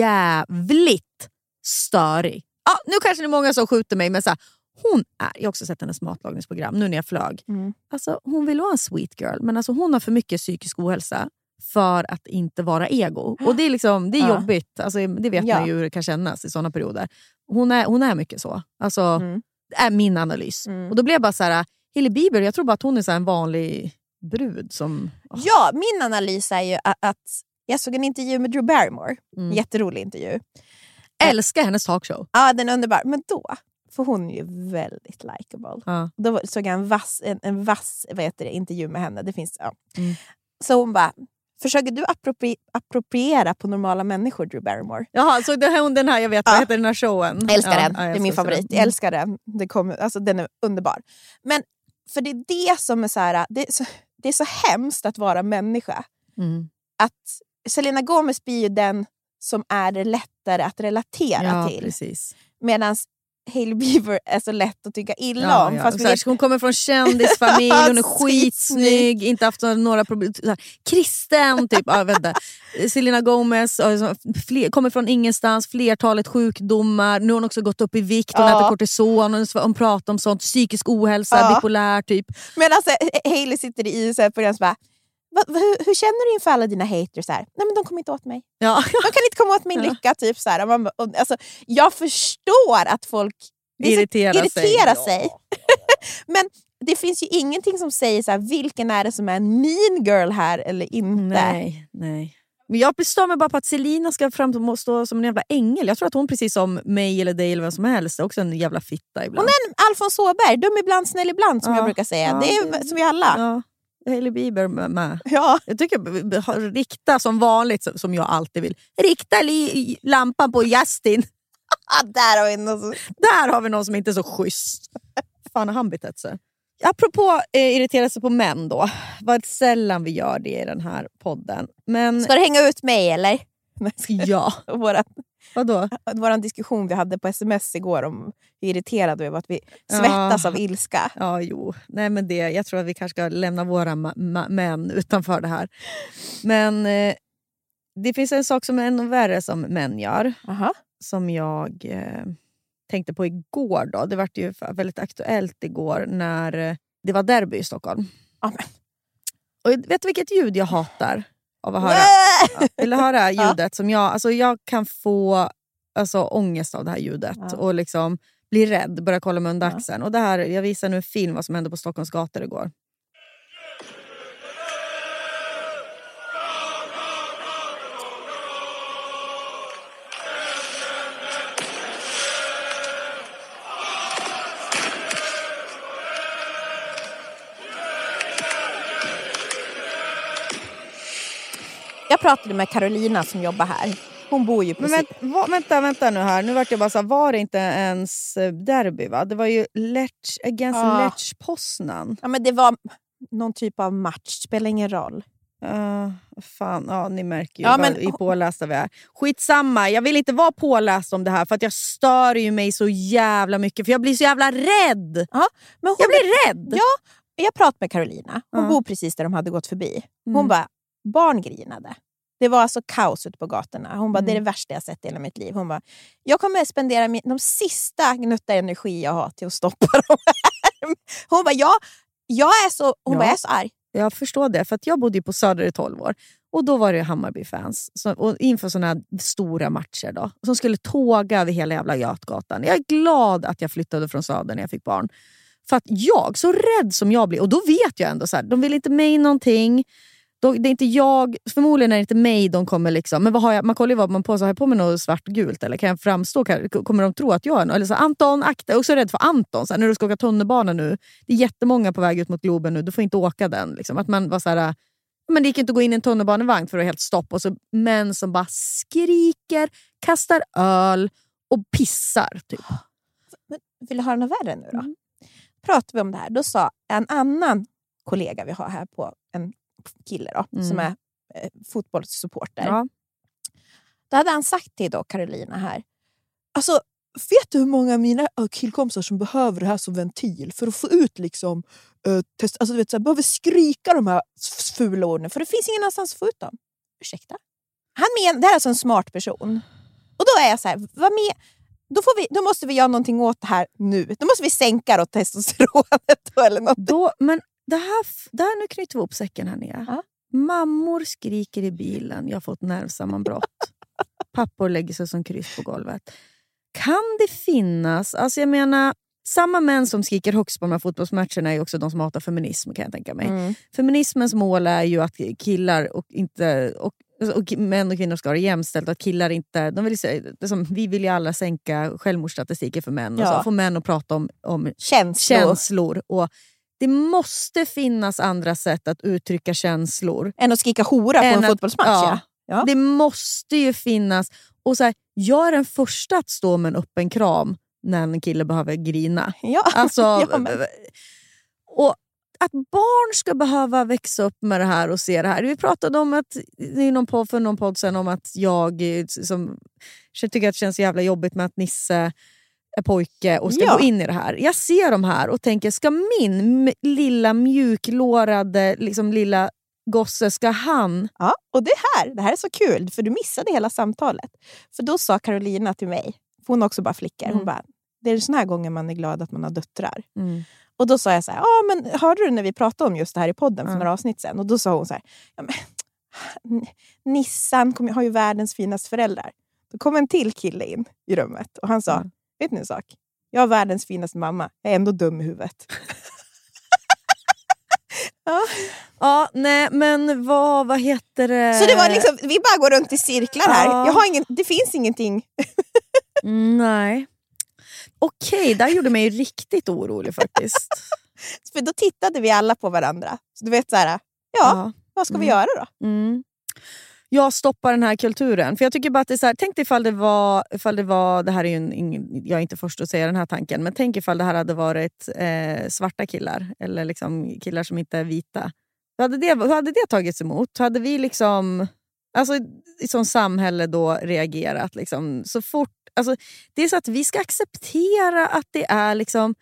jävligt störig. Ja, nu kanske det är många som skjuter mig, men så här, hon är, jag har också sett hennes matlagningsprogram nu när jag flög. Mm. Alltså, hon vill vara en sweet girl, men alltså, hon har för mycket psykisk ohälsa för att inte vara ego. Och det är, liksom, det är Ja. jobbigt. Alltså, det vet Ja. man ju hur det kan kännas i sådana perioder. Hon är, hon är mycket så. Alltså, Mm. det är min analys. Mm. Och då blev jag bara så här, Hailey Bieber, jag tror bara att hon är så här en vanlig brud som... Oh. Ja, min analys är ju att, att jag såg en intervju med Drew Barrymore. Mm. Jätterolig intervju. Älskar hennes talkshow. Ja, den är underbar. Men då, för hon är ju väldigt likeable. Ja. Då såg jag en vass, en, en vass vad heter det, intervju med henne. Det finns, ja. Mm. Så hon bara, försöker du appropri- appropriera på normala människor, Drew Barrymore? Jaha, så det här, hon den här, jag vet, Ja. vad heter den här showen? Jag älskar Ja, den, ja, det är jag min ska se favorit. den. Jag älskar den. Det kommer, alltså, den är underbar. Men för det är det som är så här, det är så, det är så hemskt att vara människa. Mm. Att Selena Gomez blir ju den som är det lättare att relatera Ja, till. precis. Medan Hailey Bieber är så lätt att tycka illa Ja, om. ja. Fast vi Så här, vet, hon kommer från kändisfamilj, hon är skitsnygg, inte haft några problem. Så här, kristen, typ. Ja, vänta. Selena Gomez alltså, fler, kommer från ingenstans, flertalet sjukdomar. Nu har hon också gått upp i vikt, hon Ja. äter kortison, hon, hon pratar om sånt, psykisk ohälsa, Ja. bipolär typ. medan alltså, Hailey sitter i så här program och bara, Va, va, hur, hur känner du inför alla dina haters? Så här? Nej, men de kommer inte åt mig. Ja. De kan inte komma åt min Ja. lycka. Typ, så här. Och man, och, alltså, jag förstår att folk det är så- Irritera sig. irritera Ja. sig. Men det finns ju ingenting som säger så här, vilken är det som är en mean girl här eller inte. Nej, nej. Men jag består mig bara på att Selena ska framstå som en jävla ängel. Jag tror att hon precis som mig eller dig eller vem som helst är också en jävla fitta ibland. Hon är en Alfons Åberg, dum ibland, snäll ibland som Ja. jag brukar säga. Ja, det är det- som vi alla. Ja, Hailey Bieber med. med. Ja. Jag tycker b- b- ha- rikta som vanligt, som- som jag alltid vill. Rikta li- lampan på Justin. Ah, där har vi något så... Där har vi någon som inte är så schysst. Fan har han betett sig. Apropå eh, irritera sig på män då. Vad sällan vi gör det i den här podden. Men Ska du hänga ut mig eller? ja, Våra, vadå? våran diskussion vi hade på sms igår om hur irriterade vi var att vi svettas Ja. av ilska. Ja, jo. Nej, men det, jag tror att vi kanske ska lämna våra ma- ma- män utanför det här. Men eh, det finns en sak som är ännu värre som män gör. Aha. Som jag eh, tänkte på igår. Då. Det var ju väldigt aktuellt igår när eh, det var derby i Stockholm. Amen. Och vet du vilket ljud jag hatar av att höra? Ja, vill du höra ljudet? Som jag, alltså jag kan få alltså, ångest av det här ljudet. Ja. Och liksom bli rädd, börja kolla mig under axeln. Och det här, jag visar nu en film vad som hände på Stockholms gator igår. Jag pratade med Carolina som jobbar här. Hon bor ju Men precis... vänt, va, vänta, vänta nu här. Nu vart jag bara så här, var det inte ens eh, derby va? Det var ju Lech against Ja. Lech Poznan. Ja, men det var någon typ av match, spelar ingen roll. Uh, fan, ja, ni märker ju Ja, vad men- vi pålästa vi är. Skitsamma, jag vill inte vara påläst om det här för att jag stör ju mig så jävla mycket för jag blir så jävla rädd. Ja, men hon Jag blir rädd. Ja, jag pratade med Carolina. Hon Ja. bor precis där de hade gått förbi. Hon Mm. bara, barn grinade. Det var alltså kaos ute på gatorna. Hon bara, Mm. det är det värsta jag sett i hela mitt liv. Hon bara, jag kommer spendera min, de sista gnutta energi jag har till att stoppa dem här. Hon bara, jag, jag är så, hon Ja. bara, jag är så arg. Jag förstår det, för att jag bodde ju på Söder i tolv år. Och då var det Hammarby-fans så, och inför såna här stora matcher då, som skulle tåga över hela jävla Götgatan. Jag är glad att jag flyttade från staden när jag fick barn. För att jag, så rädd som jag blir, och då vet jag ändå så här, de vill inte mig någonting. Då, det är inte jag, förmodligen är det inte mig de kommer liksom, men vad har jag, man kollar ju vad man på, så har jag på mig något svart och gult, eller kan jag framstå, kan, kommer de tro att jag är något, eller så Anton, akta, jag är också rädd för Anton, så här, när du ska åka tunnelbana nu, det är jättemånga på väg ut mot Globen nu, du får inte åka den liksom, att man var så här, men det gick inte att gå in i en tunnelbanevagn för att helt stopp, och så män som bara skriker, kastar öl och pissar typ. Men vill du höra något värre nu då? Mm. Pratar vi om det här, då sa en annan kollega vi har här på, en kille då, Mm. som är eh, fotbollssupporter. Ja. Då hade han sagt till då Carolina här, alltså vet du hur många av mina killkompisar som behöver det här som ventil för att få ut liksom uh, test, alltså du vet så här, behöver skrika de här fula orden, för det finns ingen annanstans att få ut dem. Ursäkta? Han men, det här är alltså en smart person. Och då är jag så här, vad med, då, får vi, då måste vi göra någonting åt det här nu. Då måste vi sänka då testosteronet då, eller något. Då, men det här, det här, nu knyter vi ihop säcken här nere. Ja. Mammor skriker i bilen, jag har fått nervsammanbrott. Pappor lägger sig som kryss på golvet. Kan det finnas, alltså jag menar, samma män som skriker högst på de här fotbollsmatcherna är också de som hatar feminism, kan jag tänka mig. Mm. Feminismens mål är ju att killar och inte och, och män och kvinnor ska ha det jämställt, att killar inte, de vill säga, det som, vi vill ju alla sänka självmordsstatistiken för män, Ja. och så få män att prata om, om Känslor. känslor, och det måste finnas andra sätt att uttrycka känslor Än att skrika hora på än en att- fotbollsmatch. ja. Ja. Ja. Det måste ju finnas. Och så här, jag är den första att stå med en öppen kram när en kille behöver grina. Ja. Alltså, Ja, men- och att barn ska behöva växa upp med det här och se det här. Vi pratade om att, i någon podd, för någon podd sen, om att jag som, jag tycker att det känns jävla jobbigt med att Nisse är pojke och ska Ja. gå in i det här. Jag ser de här och tänker, ska min m- lilla mjuklårade liksom lilla gosse, ska han... Ja, och det här, det här är så kul, för du missade hela samtalet. För då sa Carolina till mig, för hon är också bara flickor, hon Mm. bara, det är såna här gånger man är glad att man har döttrar. Mm. Och då sa jag så här, ja men hörde du när vi pratade om just det här i podden för Mm. några avsnitt sen? Och då sa hon så här, ja men N- Nissan kom, har ju världens finaste föräldrar. Då kom en till kille in i rummet och han sa, Mm. vet ni en sak? Jag har världens finaste mamma, jag är ändå dum i huvudet. Ja. Ja, nej, men vad, vad heter det? Så det var liksom, vi bara går runt i cirklar här. Ja. Jag har ingen, det finns ingenting. Mm, nej. Okej, där gjorde mig riktigt orolig faktiskt. För då tittade vi alla på varandra. Så du vet så här, ja, vad ska vi Mm. göra då? Mm. Jag stoppar den här kulturen. För jag tycker bara att det är så här, tänk dig ifall det var, ifall det var, det här är ju en, ingen, jag är inte först att säga den här tanken, men tänk ifall det här hade varit eh, svarta killar, eller liksom killar som inte är vita. Hur hade det, hur hade det tagits emot? Hade vi liksom, alltså i sån samhälle då reagerat liksom, så fort, alltså det är så att vi ska acceptera att det är liksom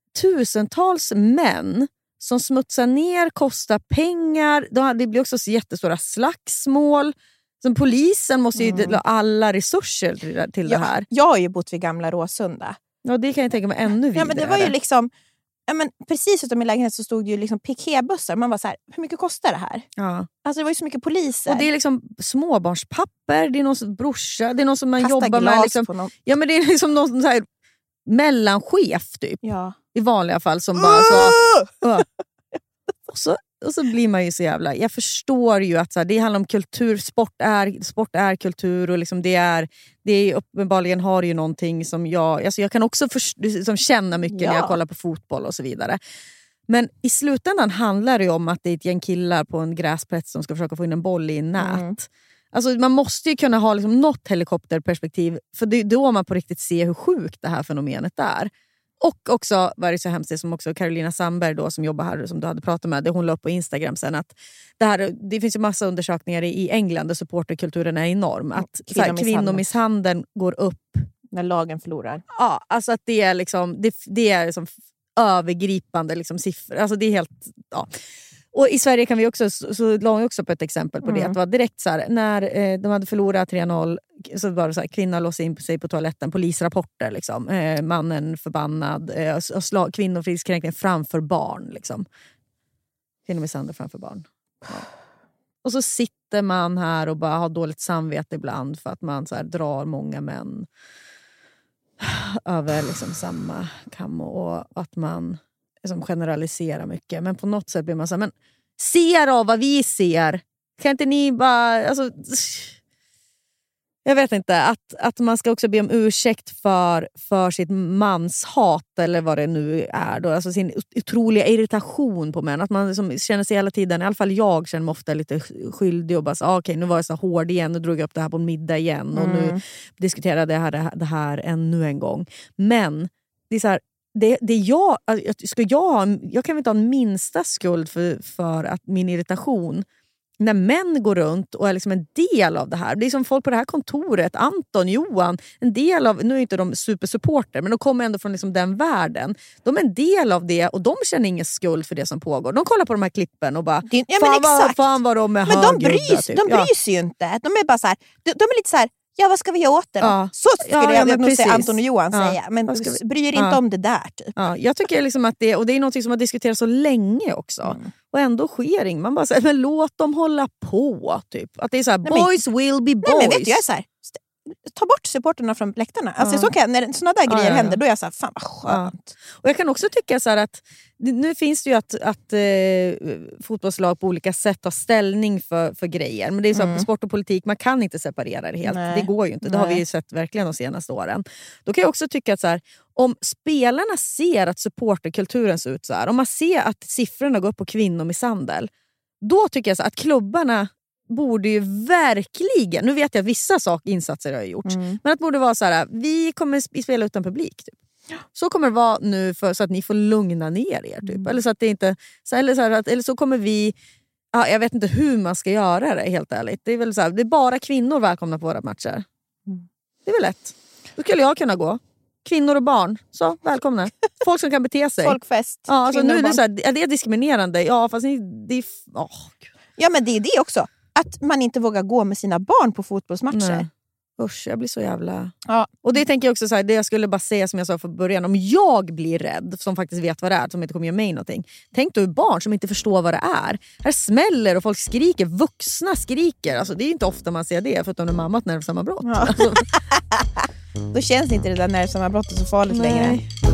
tusentals män som smutsar ner, kostar pengar. Det blir också så jättestora slagsmål. Som polisen måste ju Mm. ha alla resurser till, till det Jag, här. jag har ju bott vid Gamla Råsunda. Ja, det kan jag tänka mig ännu vidare. Ja, men det var ju liksom, ja, men precis utom min lägenhet så stod det ju liksom piketbussar. Man var så här, hur mycket kostar det här? Ja. Alltså det var ju så mycket poliser. Och det är liksom småbarnspapper, det är någon som brorsa, det är någon som man Kasta jobbar glas med. Liksom, på någon. ja, men det är liksom någon så här mellanchef typ. Ja. I vanliga fall som bara så... Ja. Och så, och så blir man ju så jävla... Jag förstår ju att så här, det handlar om kultur. Sport är, sport är kultur och liksom det är... Det är uppenbarligen har ju någonting som jag... Alltså jag kan också för, som känna mycket Ja. när jag kollar på fotboll och så vidare. Men i slutändan handlar det ju om att det är ett gäng killar på en gräsplätt som ska försöka få in en boll i en nät. Mm. Alltså man måste ju kunna ha liksom något helikopterperspektiv, för det är då man på riktigt ser hur sjukt det här fenomenet är. Och också var det så hemskt det som också Carolina Sandberg då, som jobbar här, som du hade pratat med, det hon la upp på Instagram sen, att det, här, det finns ju massa undersökningar i England där supporterkulturen är enorm, att så här, Kvinnomisshandel. kvinnomisshandeln går upp. När lagen förlorar. Ja, alltså att det är liksom det, det är liksom övergripande liksom siffror. Alltså det är helt, ja. Och i Sverige kan vi också, så, så la hon också på ett exempel på det. Mm. Att det var direkt så här, när eh, de hade förlorat tre noll, så var det så här, kvinnan låste in sig på toaletten, polisrapporter liksom. Eh, mannen förbannad, eh, och slag, kvinnofridskränkning framför barn liksom. Kvinnomisshandel framför barn. Ja. Och så sitter sitter man här och bara har dåligt samvete ibland för att man så här drar många män över liksom samma kam och att man liksom generaliserar mycket. Men på något sätt blir man så här, men se då vad vi ser. Kan inte ni bara... Alltså, jag vet inte. Att, att man ska också be om ursäkt för, för sitt manshat eller vad det nu är. Då. Alltså sin otroliga irritation på män. Att man liksom känner sig hela tiden, i alla fall jag känner mig ofta lite skyldig och bara så, ah, okej, nu var jag så hård igen och drog jag upp det här på en middag igen. Och mm. nu diskuterade jag det här, det här ännu en gång. Men det är så här, Det, det jag, ska jag, ha, jag kan inte ha en minsta skuld för, för att min irritation när män går runt och är liksom en del av det här. Det är som folk på det här kontoret, Anton, Johan, en del av, nu är inte de supersupporter, men de kommer ändå från liksom den världen. De är en del av det och de känner ingen skuld för det som pågår. De kollar på de här klippen och bara, det, ja, fan, men exakt. Vad, fan vad de är men högljudda. De bryr, typ. de bryr ja. sig ju inte. De är bara så här, de, de är lite så här, ja vad ska vi göra åt det då? Ja. Så skulle ja, jag ja, nog säga Anton och Johan ja. säga. Men vi... bryr inte ja. om det där typ. Ja, jag tycker liksom att det, och det är något som har diskuterats så länge också. Mm. Och ändå sker inget. Man bara säger, men låt dem hålla på typ. Att det är så här, nej, boys men, will be boys. Nej, men vet du, jag är så här, ta bort supporterna från läktarna. Alltså ja. så kan, när såna där grejer ja, ja, ja. händer, då är jag så här, fan vad skönt. Ja. Och jag kan också tycka så här att nu finns det ju att, att eh, fotbollslag på olika sätt har ställning för, för grejer. Men det är så mm. att sport och politik, man kan inte separera det helt. Nej. Det går ju inte. Det Nej. har vi ju sett verkligen de senaste åren. Då kan jag också tycka att så här, om spelarna ser att supporterkulturen ser ut så här, om man ser att siffrorna går upp på kvinnomisshandel, då tycker jag så här, att klubbarna borde ju verkligen, nu vet jag att vissa sak, insatser har gjorts, mm. men att det borde vara så här, vi kommer spela utan publik typ. Så kommer det vara nu för, så att ni får lugna ner er typ. Mm. Eller så att det inte så, eller, så här, att, eller så kommer vi, ja, jag vet inte hur man ska göra det helt ärligt. Det är väl så här, det är bara kvinnor välkomna på våra matcher. Mm. Det är väl lätt. Då skulle jag kunna gå. Kvinnor och barn, så välkomna. Folk som kan bete sig. Folkfest. Ja, alltså, nu är det så här, är det diskriminerande? Ja, fast ni, det är åh, Gud. Ja, men det är det också. Att man inte vågar gå med sina barn på fotbollsmatcher. Nej. Usch, jag blir så jävla... Ja. Och det tänker jag också så här, det jag skulle bara säga som jag sa från början. Om jag blir rädd, som faktiskt vet vad det är, som inte kommer göra mig någonting. Tänk då barn som inte förstår vad det är. Här smäller och folk skriker, vuxna skriker. Alltså det är inte ofta man ser det, förutom när mamma har ett nervsammanbrott. Ja. Alltså. Då känns inte det där nervsammanbrottet så farligt Nej. längre.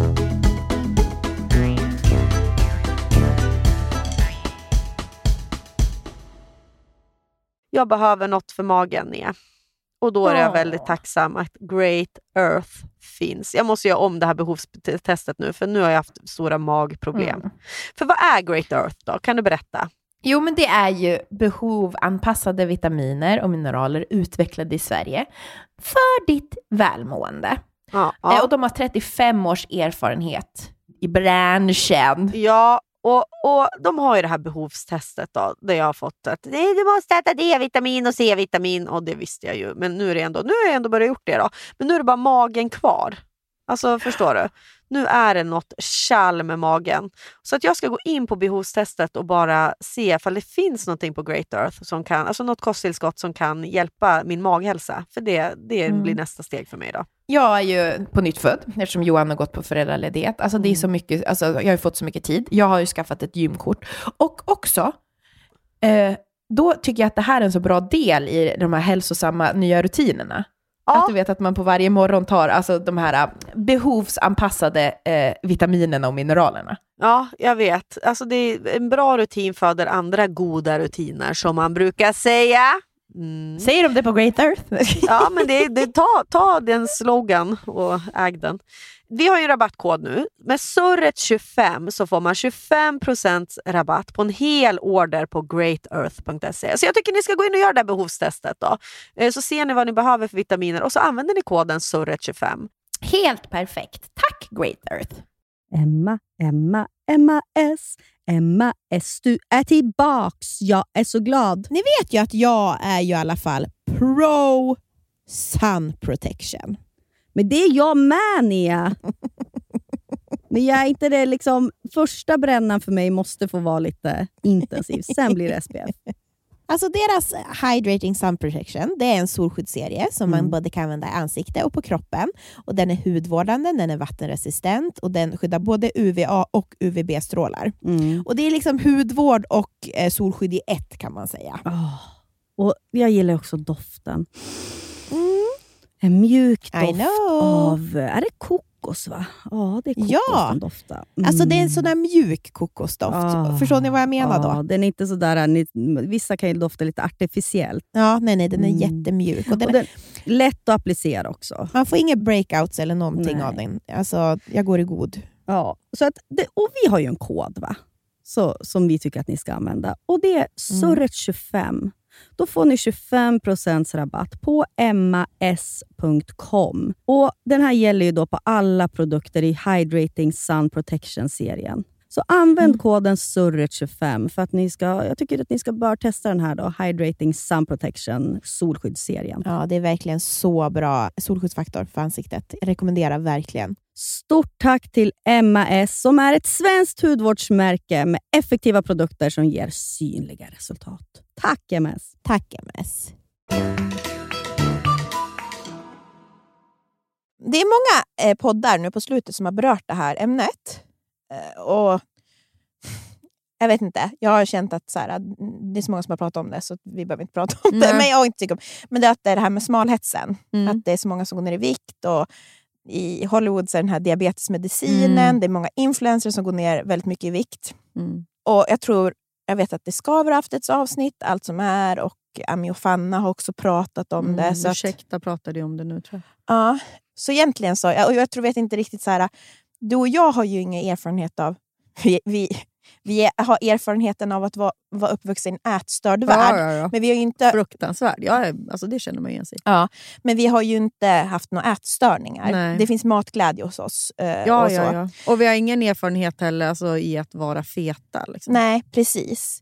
Jag behöver något för magen ner. Och då är jag väldigt tacksam att Great Earth finns. Jag måste göra om det här behovstestet nu, för nu har jag haft stora magproblem. Mm. För vad är Great Earth då? Kan du berätta? Jo, men det är ju behovanpassade vitaminer och mineraler utvecklade i Sverige för ditt välmående. Ja, ja. Och de har trettiofem års erfarenhet i branschen. Ja, och, och de har ju det här behovstestet då, där jag har fått att nej, du måste äta D-vitamin och C-vitamin, och det visste jag ju. Men nu är det ändå, nu har jag ändå börjat gjort det då. Men nu är det bara magen kvar. Alltså, förstår du? Nu är det något kall med magen. Så att jag ska gå in på behovstestet och bara se ifall det finns någonting på Great Earth som kan, alltså något kosttillskott som kan hjälpa min maghälsa. För det, det mm. blir nästa steg för mig då. Jag är ju på nytt född, eftersom Johan har gått på föräldraledighet. Alltså det är så mycket, alltså jag har ju fått så mycket tid. Jag har ju skaffat ett gymkort. Och också, eh, då tycker jag att det här är en så bra del i de här hälsosamma nya rutinerna. Ja. Att du vet att man på varje morgon tar alltså de här behovsanpassade eh, vitaminerna och mineralerna. Ja, jag vet. Alltså det är en bra rutin föder andra goda rutiner, som man brukar säga. Mm. Säger de det på Great Earth? Ja, men det, det, ta, ta den slogan och äg den. Vi har ju en rabattkod nu. Med surret tjugofem så får man tjugofem procent rabatt på en hel order på great earth punkt se. Så jag tycker ni ska gå in och göra det här behovstestet då. Så ser ni vad ni behöver för vitaminer och så använder ni koden surret tjugofem. Helt perfekt. Tack Great Earth. Emma, Emma, Emma S. Emma S, du är tillbaks. Jag är så glad. Ni vet ju att jag är ju i alla fall pro sun protection. Men det är jag med, Nia. Men jag är inte det liksom, första brännan för mig måste få vara lite intensiv. Sen blir det S P F. Alltså deras Hydrating Sun Protection, det är en solskyddsserie som mm. man både kan använda i ansikte och på kroppen. Och den är hudvårdande, den är vattenresistent och den skyddar både U V A och U V B-strålar. Mm. Och det är liksom hudvård och eh, solskydd i ett, kan man säga. Oh. Och jag gillar också doften. Mm. En mjuk I doft know. av... Är det kokos va? Ja, det är kokos Ja. den doftar. Mm. Alltså det är en sån där mjuk kokosdoft. Ah. Förstår ni vad jag menar Ja, då? den är inte sådär... Ni, vissa kan ju dofta lite artificiellt. Ja, nej, nej, den är Mm. jättemjuk. Och den, Och den, lätt att applicera också. man får inga breakouts eller någonting Nej. av den. Alltså, jag går i god. Ja, så att det, och vi har ju en kod va? Så, som vi tycker att ni ska använda. Och det är surret tjugofem. Då får ni tjugofem procent rabatt på emma s punkt com. Och den här gäller ju då på alla produkter i Hydrating Sun Protection-serien. Så använd Mm. koden surret tjugofem för att ni ska, jag tycker att ni ska bör testa den här då, Hydrating Sun Protection solskyddsserien. Ja, det är verkligen så bra solskyddsfaktor för ansiktet. Jag rekommenderar verkligen. Stort tack till Emma S som är ett svenskt hudvårdsmärke med effektiva produkter som ger synliga resultat. Tack M S! Tack M S. Det är många eh, poddar nu på slutet som har berört det här ämnet. Eh, och jag vet inte, jag har känt att så här, det är så många som har pratat om det så vi behöver inte prata om det. Nej. Men jag har inte tyckt om men det är att det är det här med smalhetsen. Mm. Att det är så många som går ner i vikt och i Hollywood så är den här diabetesmedicinen. Mm. Det är många influencers som går ner väldigt mycket i vikt. Mm. Och jag tror, jag vet att det Skaver har haft ett avsnitt, allt som är, och Ami och Fanna har också pratat om Mm, det. Så att, ursäkta, pratade jag om det nu tror jag. ja, så egentligen så, och jag tror vet inte riktigt så här, du och jag har ju ingen erfarenhet av, vi, vi, vi har erfarenheten av att vara, vara uppvuxen i en ätstörd värld. Ja, ja, ja. Men vi har ju inte, Fruktansvärd. Ja, alltså det känner man igen sig. ja, men vi har ju inte haft några ätstörningar. Nej. Det finns matglädje hos oss. Eh, Ja, och så. ja, ja. Och vi har ingen erfarenhet heller alltså, i att vara feta. Liksom. Nej, precis.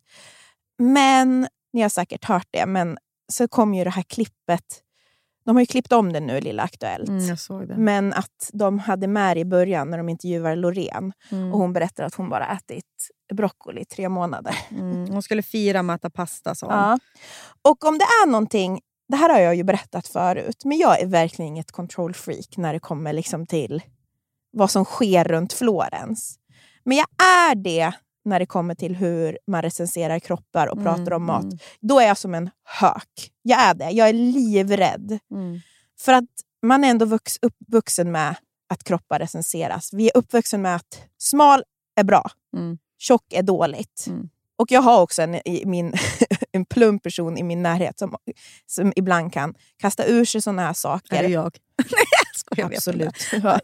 Men, ni har säkert hört det, men så kom ju det här klippet. De har ju klippt om det nu, Lilla Aktuellt. Mm, jag såg det. Men att de hade med i början när de intervjuade Loreen. Mm. Och hon berättade att hon bara ätit broccoli i tre månader. Mm. Hon skulle fira med att äta pasta, sa hon. Ja. Och om det är någonting, det här har jag ju berättat förut, men jag är verkligen inget control freak när det kommer liksom till vad som sker runt Florens. Men jag är det när det kommer till hur man recenserar kroppar och pratar om mat. Mm. Då är jag som en hök. Jag är det. Jag är livrädd. Mm. För att man är ändå vux, uppvuxen med att kroppar recenseras. Vi är uppvuxen med att smal är bra. Mm. Tjock är dåligt. Mm. Och jag har också en, i min, en plump person i min närhet som, som ibland kan kasta ur sig såna här saker. Är det jag? Nej, jag skojar. Absolut. Ja.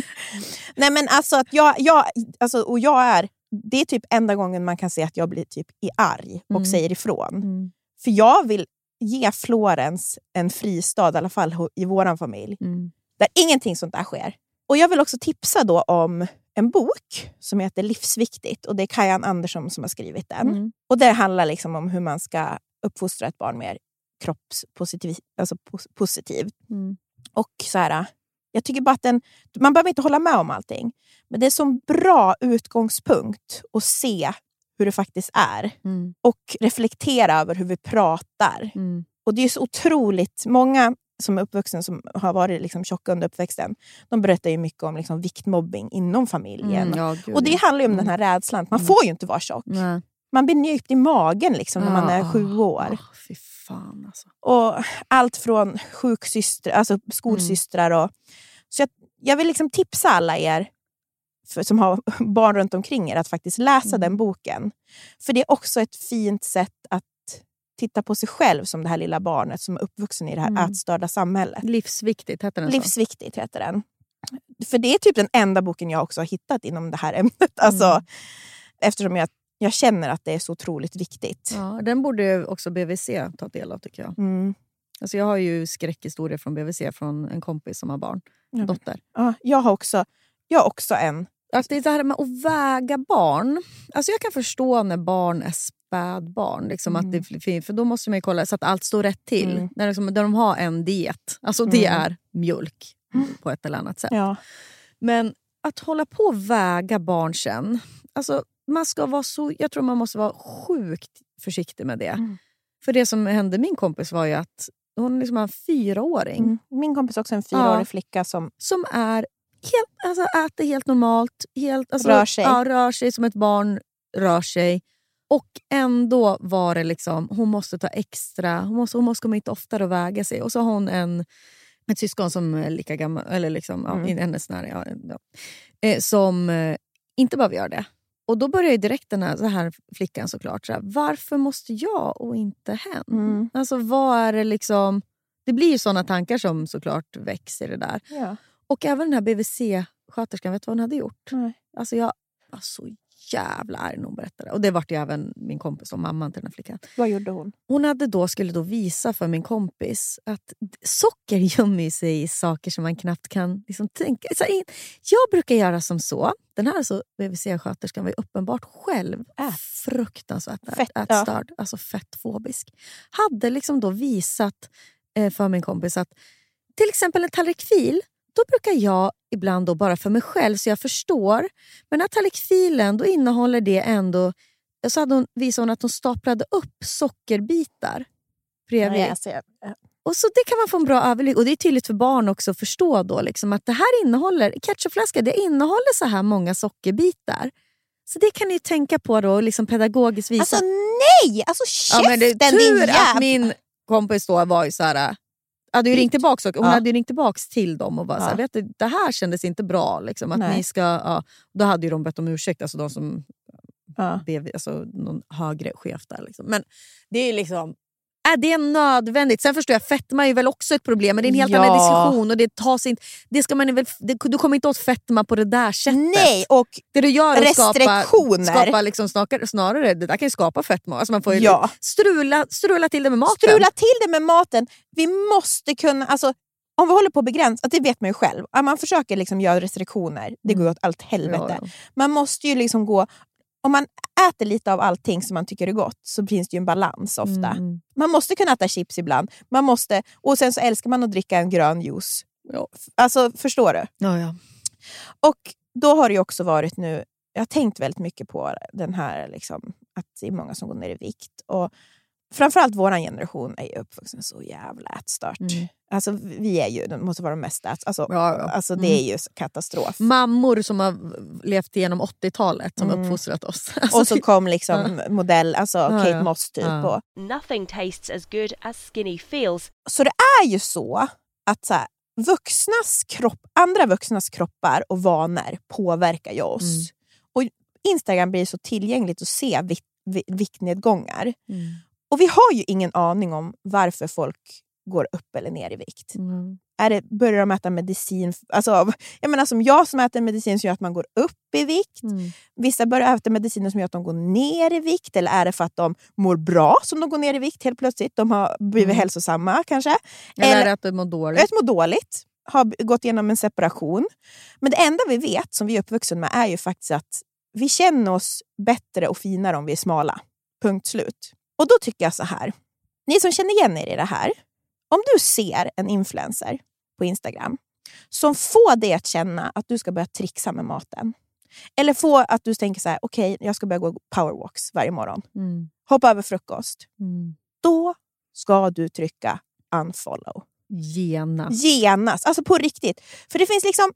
Nej, men alltså att jag, jag, alltså, och jag är, det är typ enda gången man kan se att jag blir typ i arg och Mm. säger ifrån. Mm. För jag vill ge Florens en fristad, i alla fall ho- i våran familj. Mm. Där ingenting sånt där sker. Och jag vill också tipsa då om en bok som heter Livsviktigt. Och det är Kajan Andersson som har skrivit den. Mm. Och det handlar liksom om hur man ska uppfostra ett barn mer kroppspositiv, alltså pos- positivt. Mm. Och så här, jag tycker bara att den, man behöver inte hålla med om allting. Men det är som bra utgångspunkt att se hur det faktiskt är. Mm. Och reflektera över hur vi pratar. Mm. Och det är så otroligt, många som är uppvuxna som har varit liksom tjocka under uppväxten, de berättar ju mycket om liksom viktmobbing inom familjen. Mm, ja, gud, och det ja. handlar ju om Mm. den här rädslan. Man Mm. får ju inte vara tjock. Nej. Man blir nypt i magen liksom när man är Ah, sju år. ah, fy fan alltså. Och allt från sjuksystrar, alltså skolsystrar. Och, så jag, jag vill liksom tipsa alla er för, som har barn runt omkring er att faktiskt läsa Mm. den boken. För det är också ett fint sätt att titta på sig själv som det här lilla barnet som är uppvuxen i det här Mm. ätstörda samhället. Livsviktigt heter den så. Livsviktigt heter den. För det är typ den enda boken jag också har hittat inom det här ämnet. Alltså, Mm. eftersom jag, jag känner att det är så otroligt viktigt. Ja, den borde också B V C ta del av tycker jag. Mm. Alltså jag har ju skräckhistorier från B V C från en kompis som har barn. Ja, men- Dotter. Ja, jag har också, jag har också en. Alltså det är det här med att väga barn. Alltså jag kan förstå när barn är spädbarn. Liksom Mm. att det, för då måste man ju kolla så att allt står rätt till. Mm. När, liksom, när de har en diet. Alltså det Mm. är mjölk på ett eller annat sätt. Ja. Men att hålla på och väga barn sen. Alltså man ska vara så, jag tror man måste vara sjukt försiktig med det. Mm. För det som hände min kompis var ju att hon liksom har en fyraåring. Mm. Min kompis också en fyraårig Ja. flicka som Som är helt, alltså äter helt normalt. Helt, alltså, Rör sig. Ja, rör sig som ett barn rör sig. Och ändå var det liksom, hon måste ta extra, hon måste, hon måste komma hit oftare och väga sig. Och så har hon en, ett syskon som är lika gammal, eller liksom, mm. ja, hennes nära, ja, ja, eh, som eh, inte behöver göra det. Och då börjar ju direkt den här, så här flickan såklart, så här, varför måste jag och inte hen? Mm. Alltså vad är det liksom, det blir ju sådana tankar som såklart växer det där. Ja. Och även den här B V C-sköterskan, vet du vad hon hade gjort? Nej. Alltså jag var så jävla arg när hon berättade. Och det var ju även min kompis och mamman till den här flickan. Vad gjorde hon? Hon hade då, skulle då visa för min kompis att socker gömmer sig i saker som man knappt kan liksom tänka. Så jag brukar göra som så. Den här alltså, B V C-sköterskan var ju uppenbart själv äh. fruktansvärt Fett, ätstörd. Ja. Alltså fettfobisk. Hade liksom då visat eh, för min kompis att till exempel en tallrik fil, då brukar jag ibland då bara för mig själv så jag förstår. Men den här tallrikfilen, då innehåller det ändå, så hade hon, visade hon att hon staplade upp sockerbitar bredvid. Ja, jag ja. Och så det kan man få en bra överblick. Och det är tydligt för barn också att förstå då liksom, att det här innehåller, ketchupflaska, det innehåller så här många sockerbitar. Så det kan ni tänka på då, liksom pedagogiskt visa. Alltså nej! Alltså käften, ja, men det är tur din att min kompis då var ju så här. Hade ju ringt tillbaka, hon ja. hade ju ringt tillbaka till dem och bara ja. så här, vet du, det här kändes inte bra liksom, att Nej. ni ska, ja, då hade ju de bett om ursäkt, alltså de som ja. blev, alltså någon högre chef där liksom. Men det är liksom, är det nödvändigt? Sen förstår jag, fetma är väl också ett problem, men det är en helt ja. annan diskussion och det tas inte, det ska man väl, det, du kommer inte åt fetma på det där sättet. Nej, och det du gör restriktioner. Skapa, skapa liksom snarare, snarare, det där kan ju skapa fetma. Alltså man får ju ja. strula, strula till det med maten. Strula till det med maten. Vi måste kunna, alltså om vi håller på att begränsa, det vet man ju själv. Man försöker liksom göra restriktioner. Det går åt allt helvete. Ja, ja. Man måste ju liksom gå, om man äter lite av allting som man tycker är gott, så finns det ju en balans ofta. Mm. Man måste kunna äta chips ibland. Man måste, och sen så älskar man att dricka en grön juice. Ja. Alltså, förstår du? Ja, ja. Och då har det ju också varit nu, jag har tänkt väldigt mycket på den här, liksom, att det är många som går ner i vikt. Och framförallt våran generation är ju uppvuxen så jävla ätstört. Mm. Alltså vi är ju, de måste vara de mest äts. Alltså, ja, ja. alltså det är ju katastrof. Mammor som har levt igenom åttiotalet som mm. uppfostrat oss. Alltså, och så kom liksom ja. modell, alltså ja, Kate ja. Moss typ. Ja. Och, nothing tastes as good as skinny feels. Så det är ju så att så här, vuxnas kropp, andra vuxnas kroppar och vanor påverkar ju oss. Mm. Och Instagram blir så tillgängligt att se vikt, viktnedgångar. Mm. Och vi har ju ingen aning om varför folk går upp eller ner i vikt. Mm. Är det, börjar de äta medicin? Alltså, jag menar som jag som äter medicin som gör att man går upp i vikt. Mm. Vissa börjar äta mediciner som gör att de går ner i vikt. Eller är det för att de mår bra som de går ner i vikt helt plötsligt? De har blivit mm. hälsosamma kanske. Eller, eller att de mår dåligt. Att må dåligt. Har gått igenom en separation. Men det enda vi vet som vi är uppvuxen med är ju faktiskt att vi känner oss bättre och finare om vi är smala. Punkt slut. Och då tycker jag så här. Ni som känner igen er i det här. Om du ser en influencer på Instagram som får dig att känna att du ska börja trixa med maten. Eller få att du tänker så här, okej, okay, jag ska börja gå powerwalks varje morgon. Mm. Hoppa över frukost. Mm. Då ska du trycka unfollow. Genast. Genast, alltså på riktigt. För det finns liksom,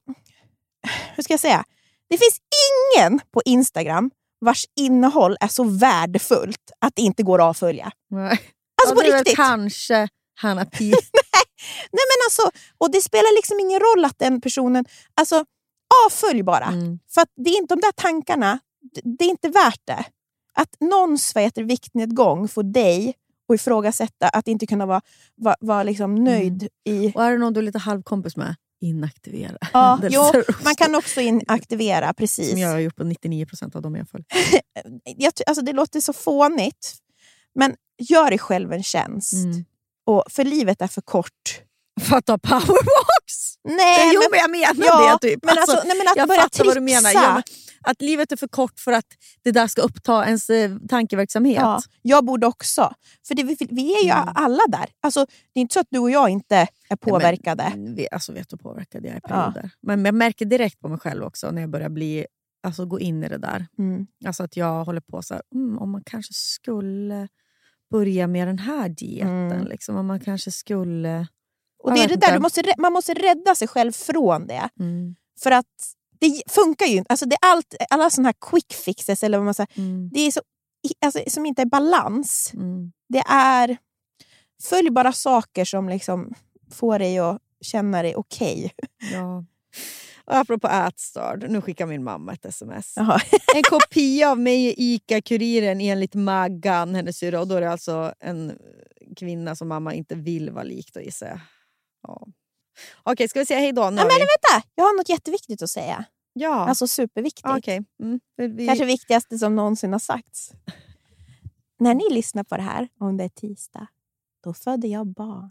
hur ska jag säga? Det finns ingen på Instagram vars innehåll är så värdefullt att det inte går att avfölja. Nej. Alltså på riktigt. Kanske Hanna Pi. nej, nej men alltså, och det spelar liksom ingen roll att den personen, alltså avfölj bara. Mm. För att det är inte de där tankarna, det är inte värt det. Att någons heter viktnedgång får dig att ifrågasätta att inte kunna vara, vara, vara liksom nöjd mm. i... Och är det någon du är lite halvkompis med? Inaktivera. Ja, jo, man kan också inaktivera, precis. Som jag har gjort på nittionio procent av dem jag följer. jag, alltså det låter så fånigt. Men gör dig själv en tjänst. Mm. Och för livet är för kort. För att ta powerwalks? Nej, jo, men, men jag menar ja, det typ. Men alltså, alltså, nej, men att jag börja fattar vad du menar. Ja, att livet är för kort för att det där ska uppta ens eh, tankeverksamhet. Ja, jag borde också. För det, vi, vi är ju mm. alla där. Alltså, det är inte så att du och jag inte är påverkade. Nej, men, vi, alltså vet du påverkade jag i perioder. Ja. Men jag märker direkt på mig själv också när jag börjar bli, alltså gå in i det där. Mm. Alltså att jag håller på så här, mm, om man kanske skulle börja med den här dieten. Mm. Liksom, om man kanske skulle... Och det är det där, du måste, man måste rädda sig själv från det. Mm. För att det funkar ju inte. Alltså det är allt, alla sådana här quick fixes eller vad man säger. Mm. Det är så alltså, som inte är balans. Mm. Det är följ bara saker som liksom får dig att känna dig okej. Okay. Ja. Och apropå ätstörd, nu skickar min mamma ett sms. Jaha. En kopia av mig i ICA-kuriren enligt Maggan, hennes syra. Och då är det alltså en kvinna som mamma inte vill vara lik, då gissar jag. Ja. Okej, ska vi säga hej då? Ja, men vänta, jag har något jätteviktigt att säga. Ja. Alltså superviktigt. Okej. Mm. Vi... Kanske viktigaste som någonsin har sagts. När ni lyssnar på det här, om det är tisdag, då födde jag barn.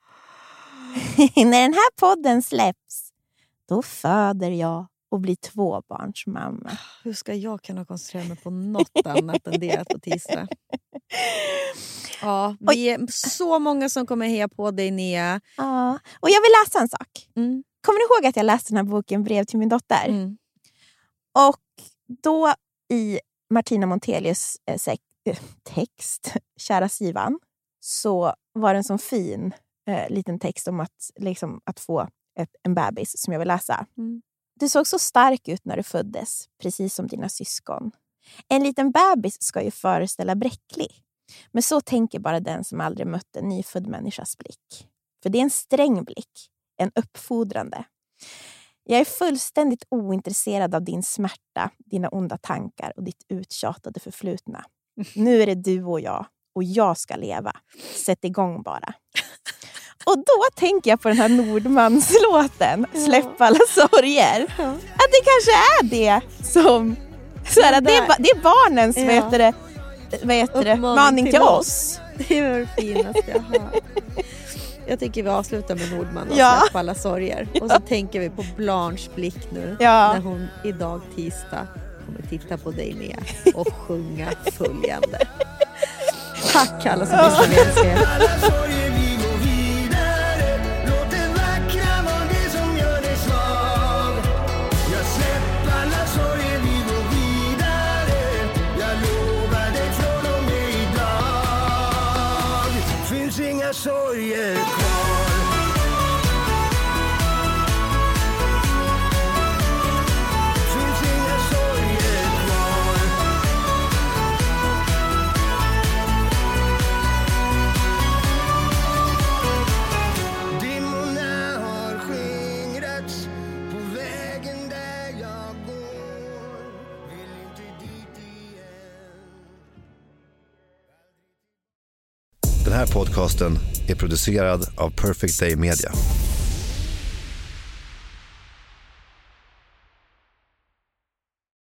När den här podden släpps, då föder jag och blir tvåbarnsmamma. Hur ska jag kunna koncentrera mig på något annat än det på tisdag? Ja, vi är så många som kommer heja på dig, Nia. Ja, och jag vill läsa en sak. Mm. Kommer ni ihåg att jag läste den här boken Brev till min dotter? Mm. Och då i Martina Montelius eh, sek- eh, text, Kära Sivan, så var det en sån fin eh, liten text om att, liksom, att få ett, en bebis som jag vill läsa. Mm. Du såg så stark ut när du föddes, precis som dina syskon. En liten bebis ska ju föreställa bräcklig. Men så tänker bara den som aldrig mött en nyfödd människas blick. För det är en sträng blick, en uppfordrande. Jag är fullständigt ointresserad av din smärta, dina onda tankar och ditt uttjatade förflutna. Nu är det du och jag, och jag ska leva. Sätt igång bara. Och då tänker jag på den här Nordmans-låten, Släpp alla sorger. Att det kanske är det som... Så här, det, är, det är barnens ja. vad heter det, vad heter det, maning till, till oss. oss. Det var det finaste jag hört. Jag tycker vi avslutar med Nordman och ja. Släpp alla sorger. Ja. Och så tänker vi på Blanche blick nu. Ja. När hon idag tisdag kommer titta på dig Nia och sjunga följande. Tack alla som lyssnar, vi älskar er. Inga sorger kvar. Finns inga sorger kvar. Dimmorna har skingrats på vägen där jag går. Vill inte dit igen. Den här podcasten är producerad av Perfect Day Media.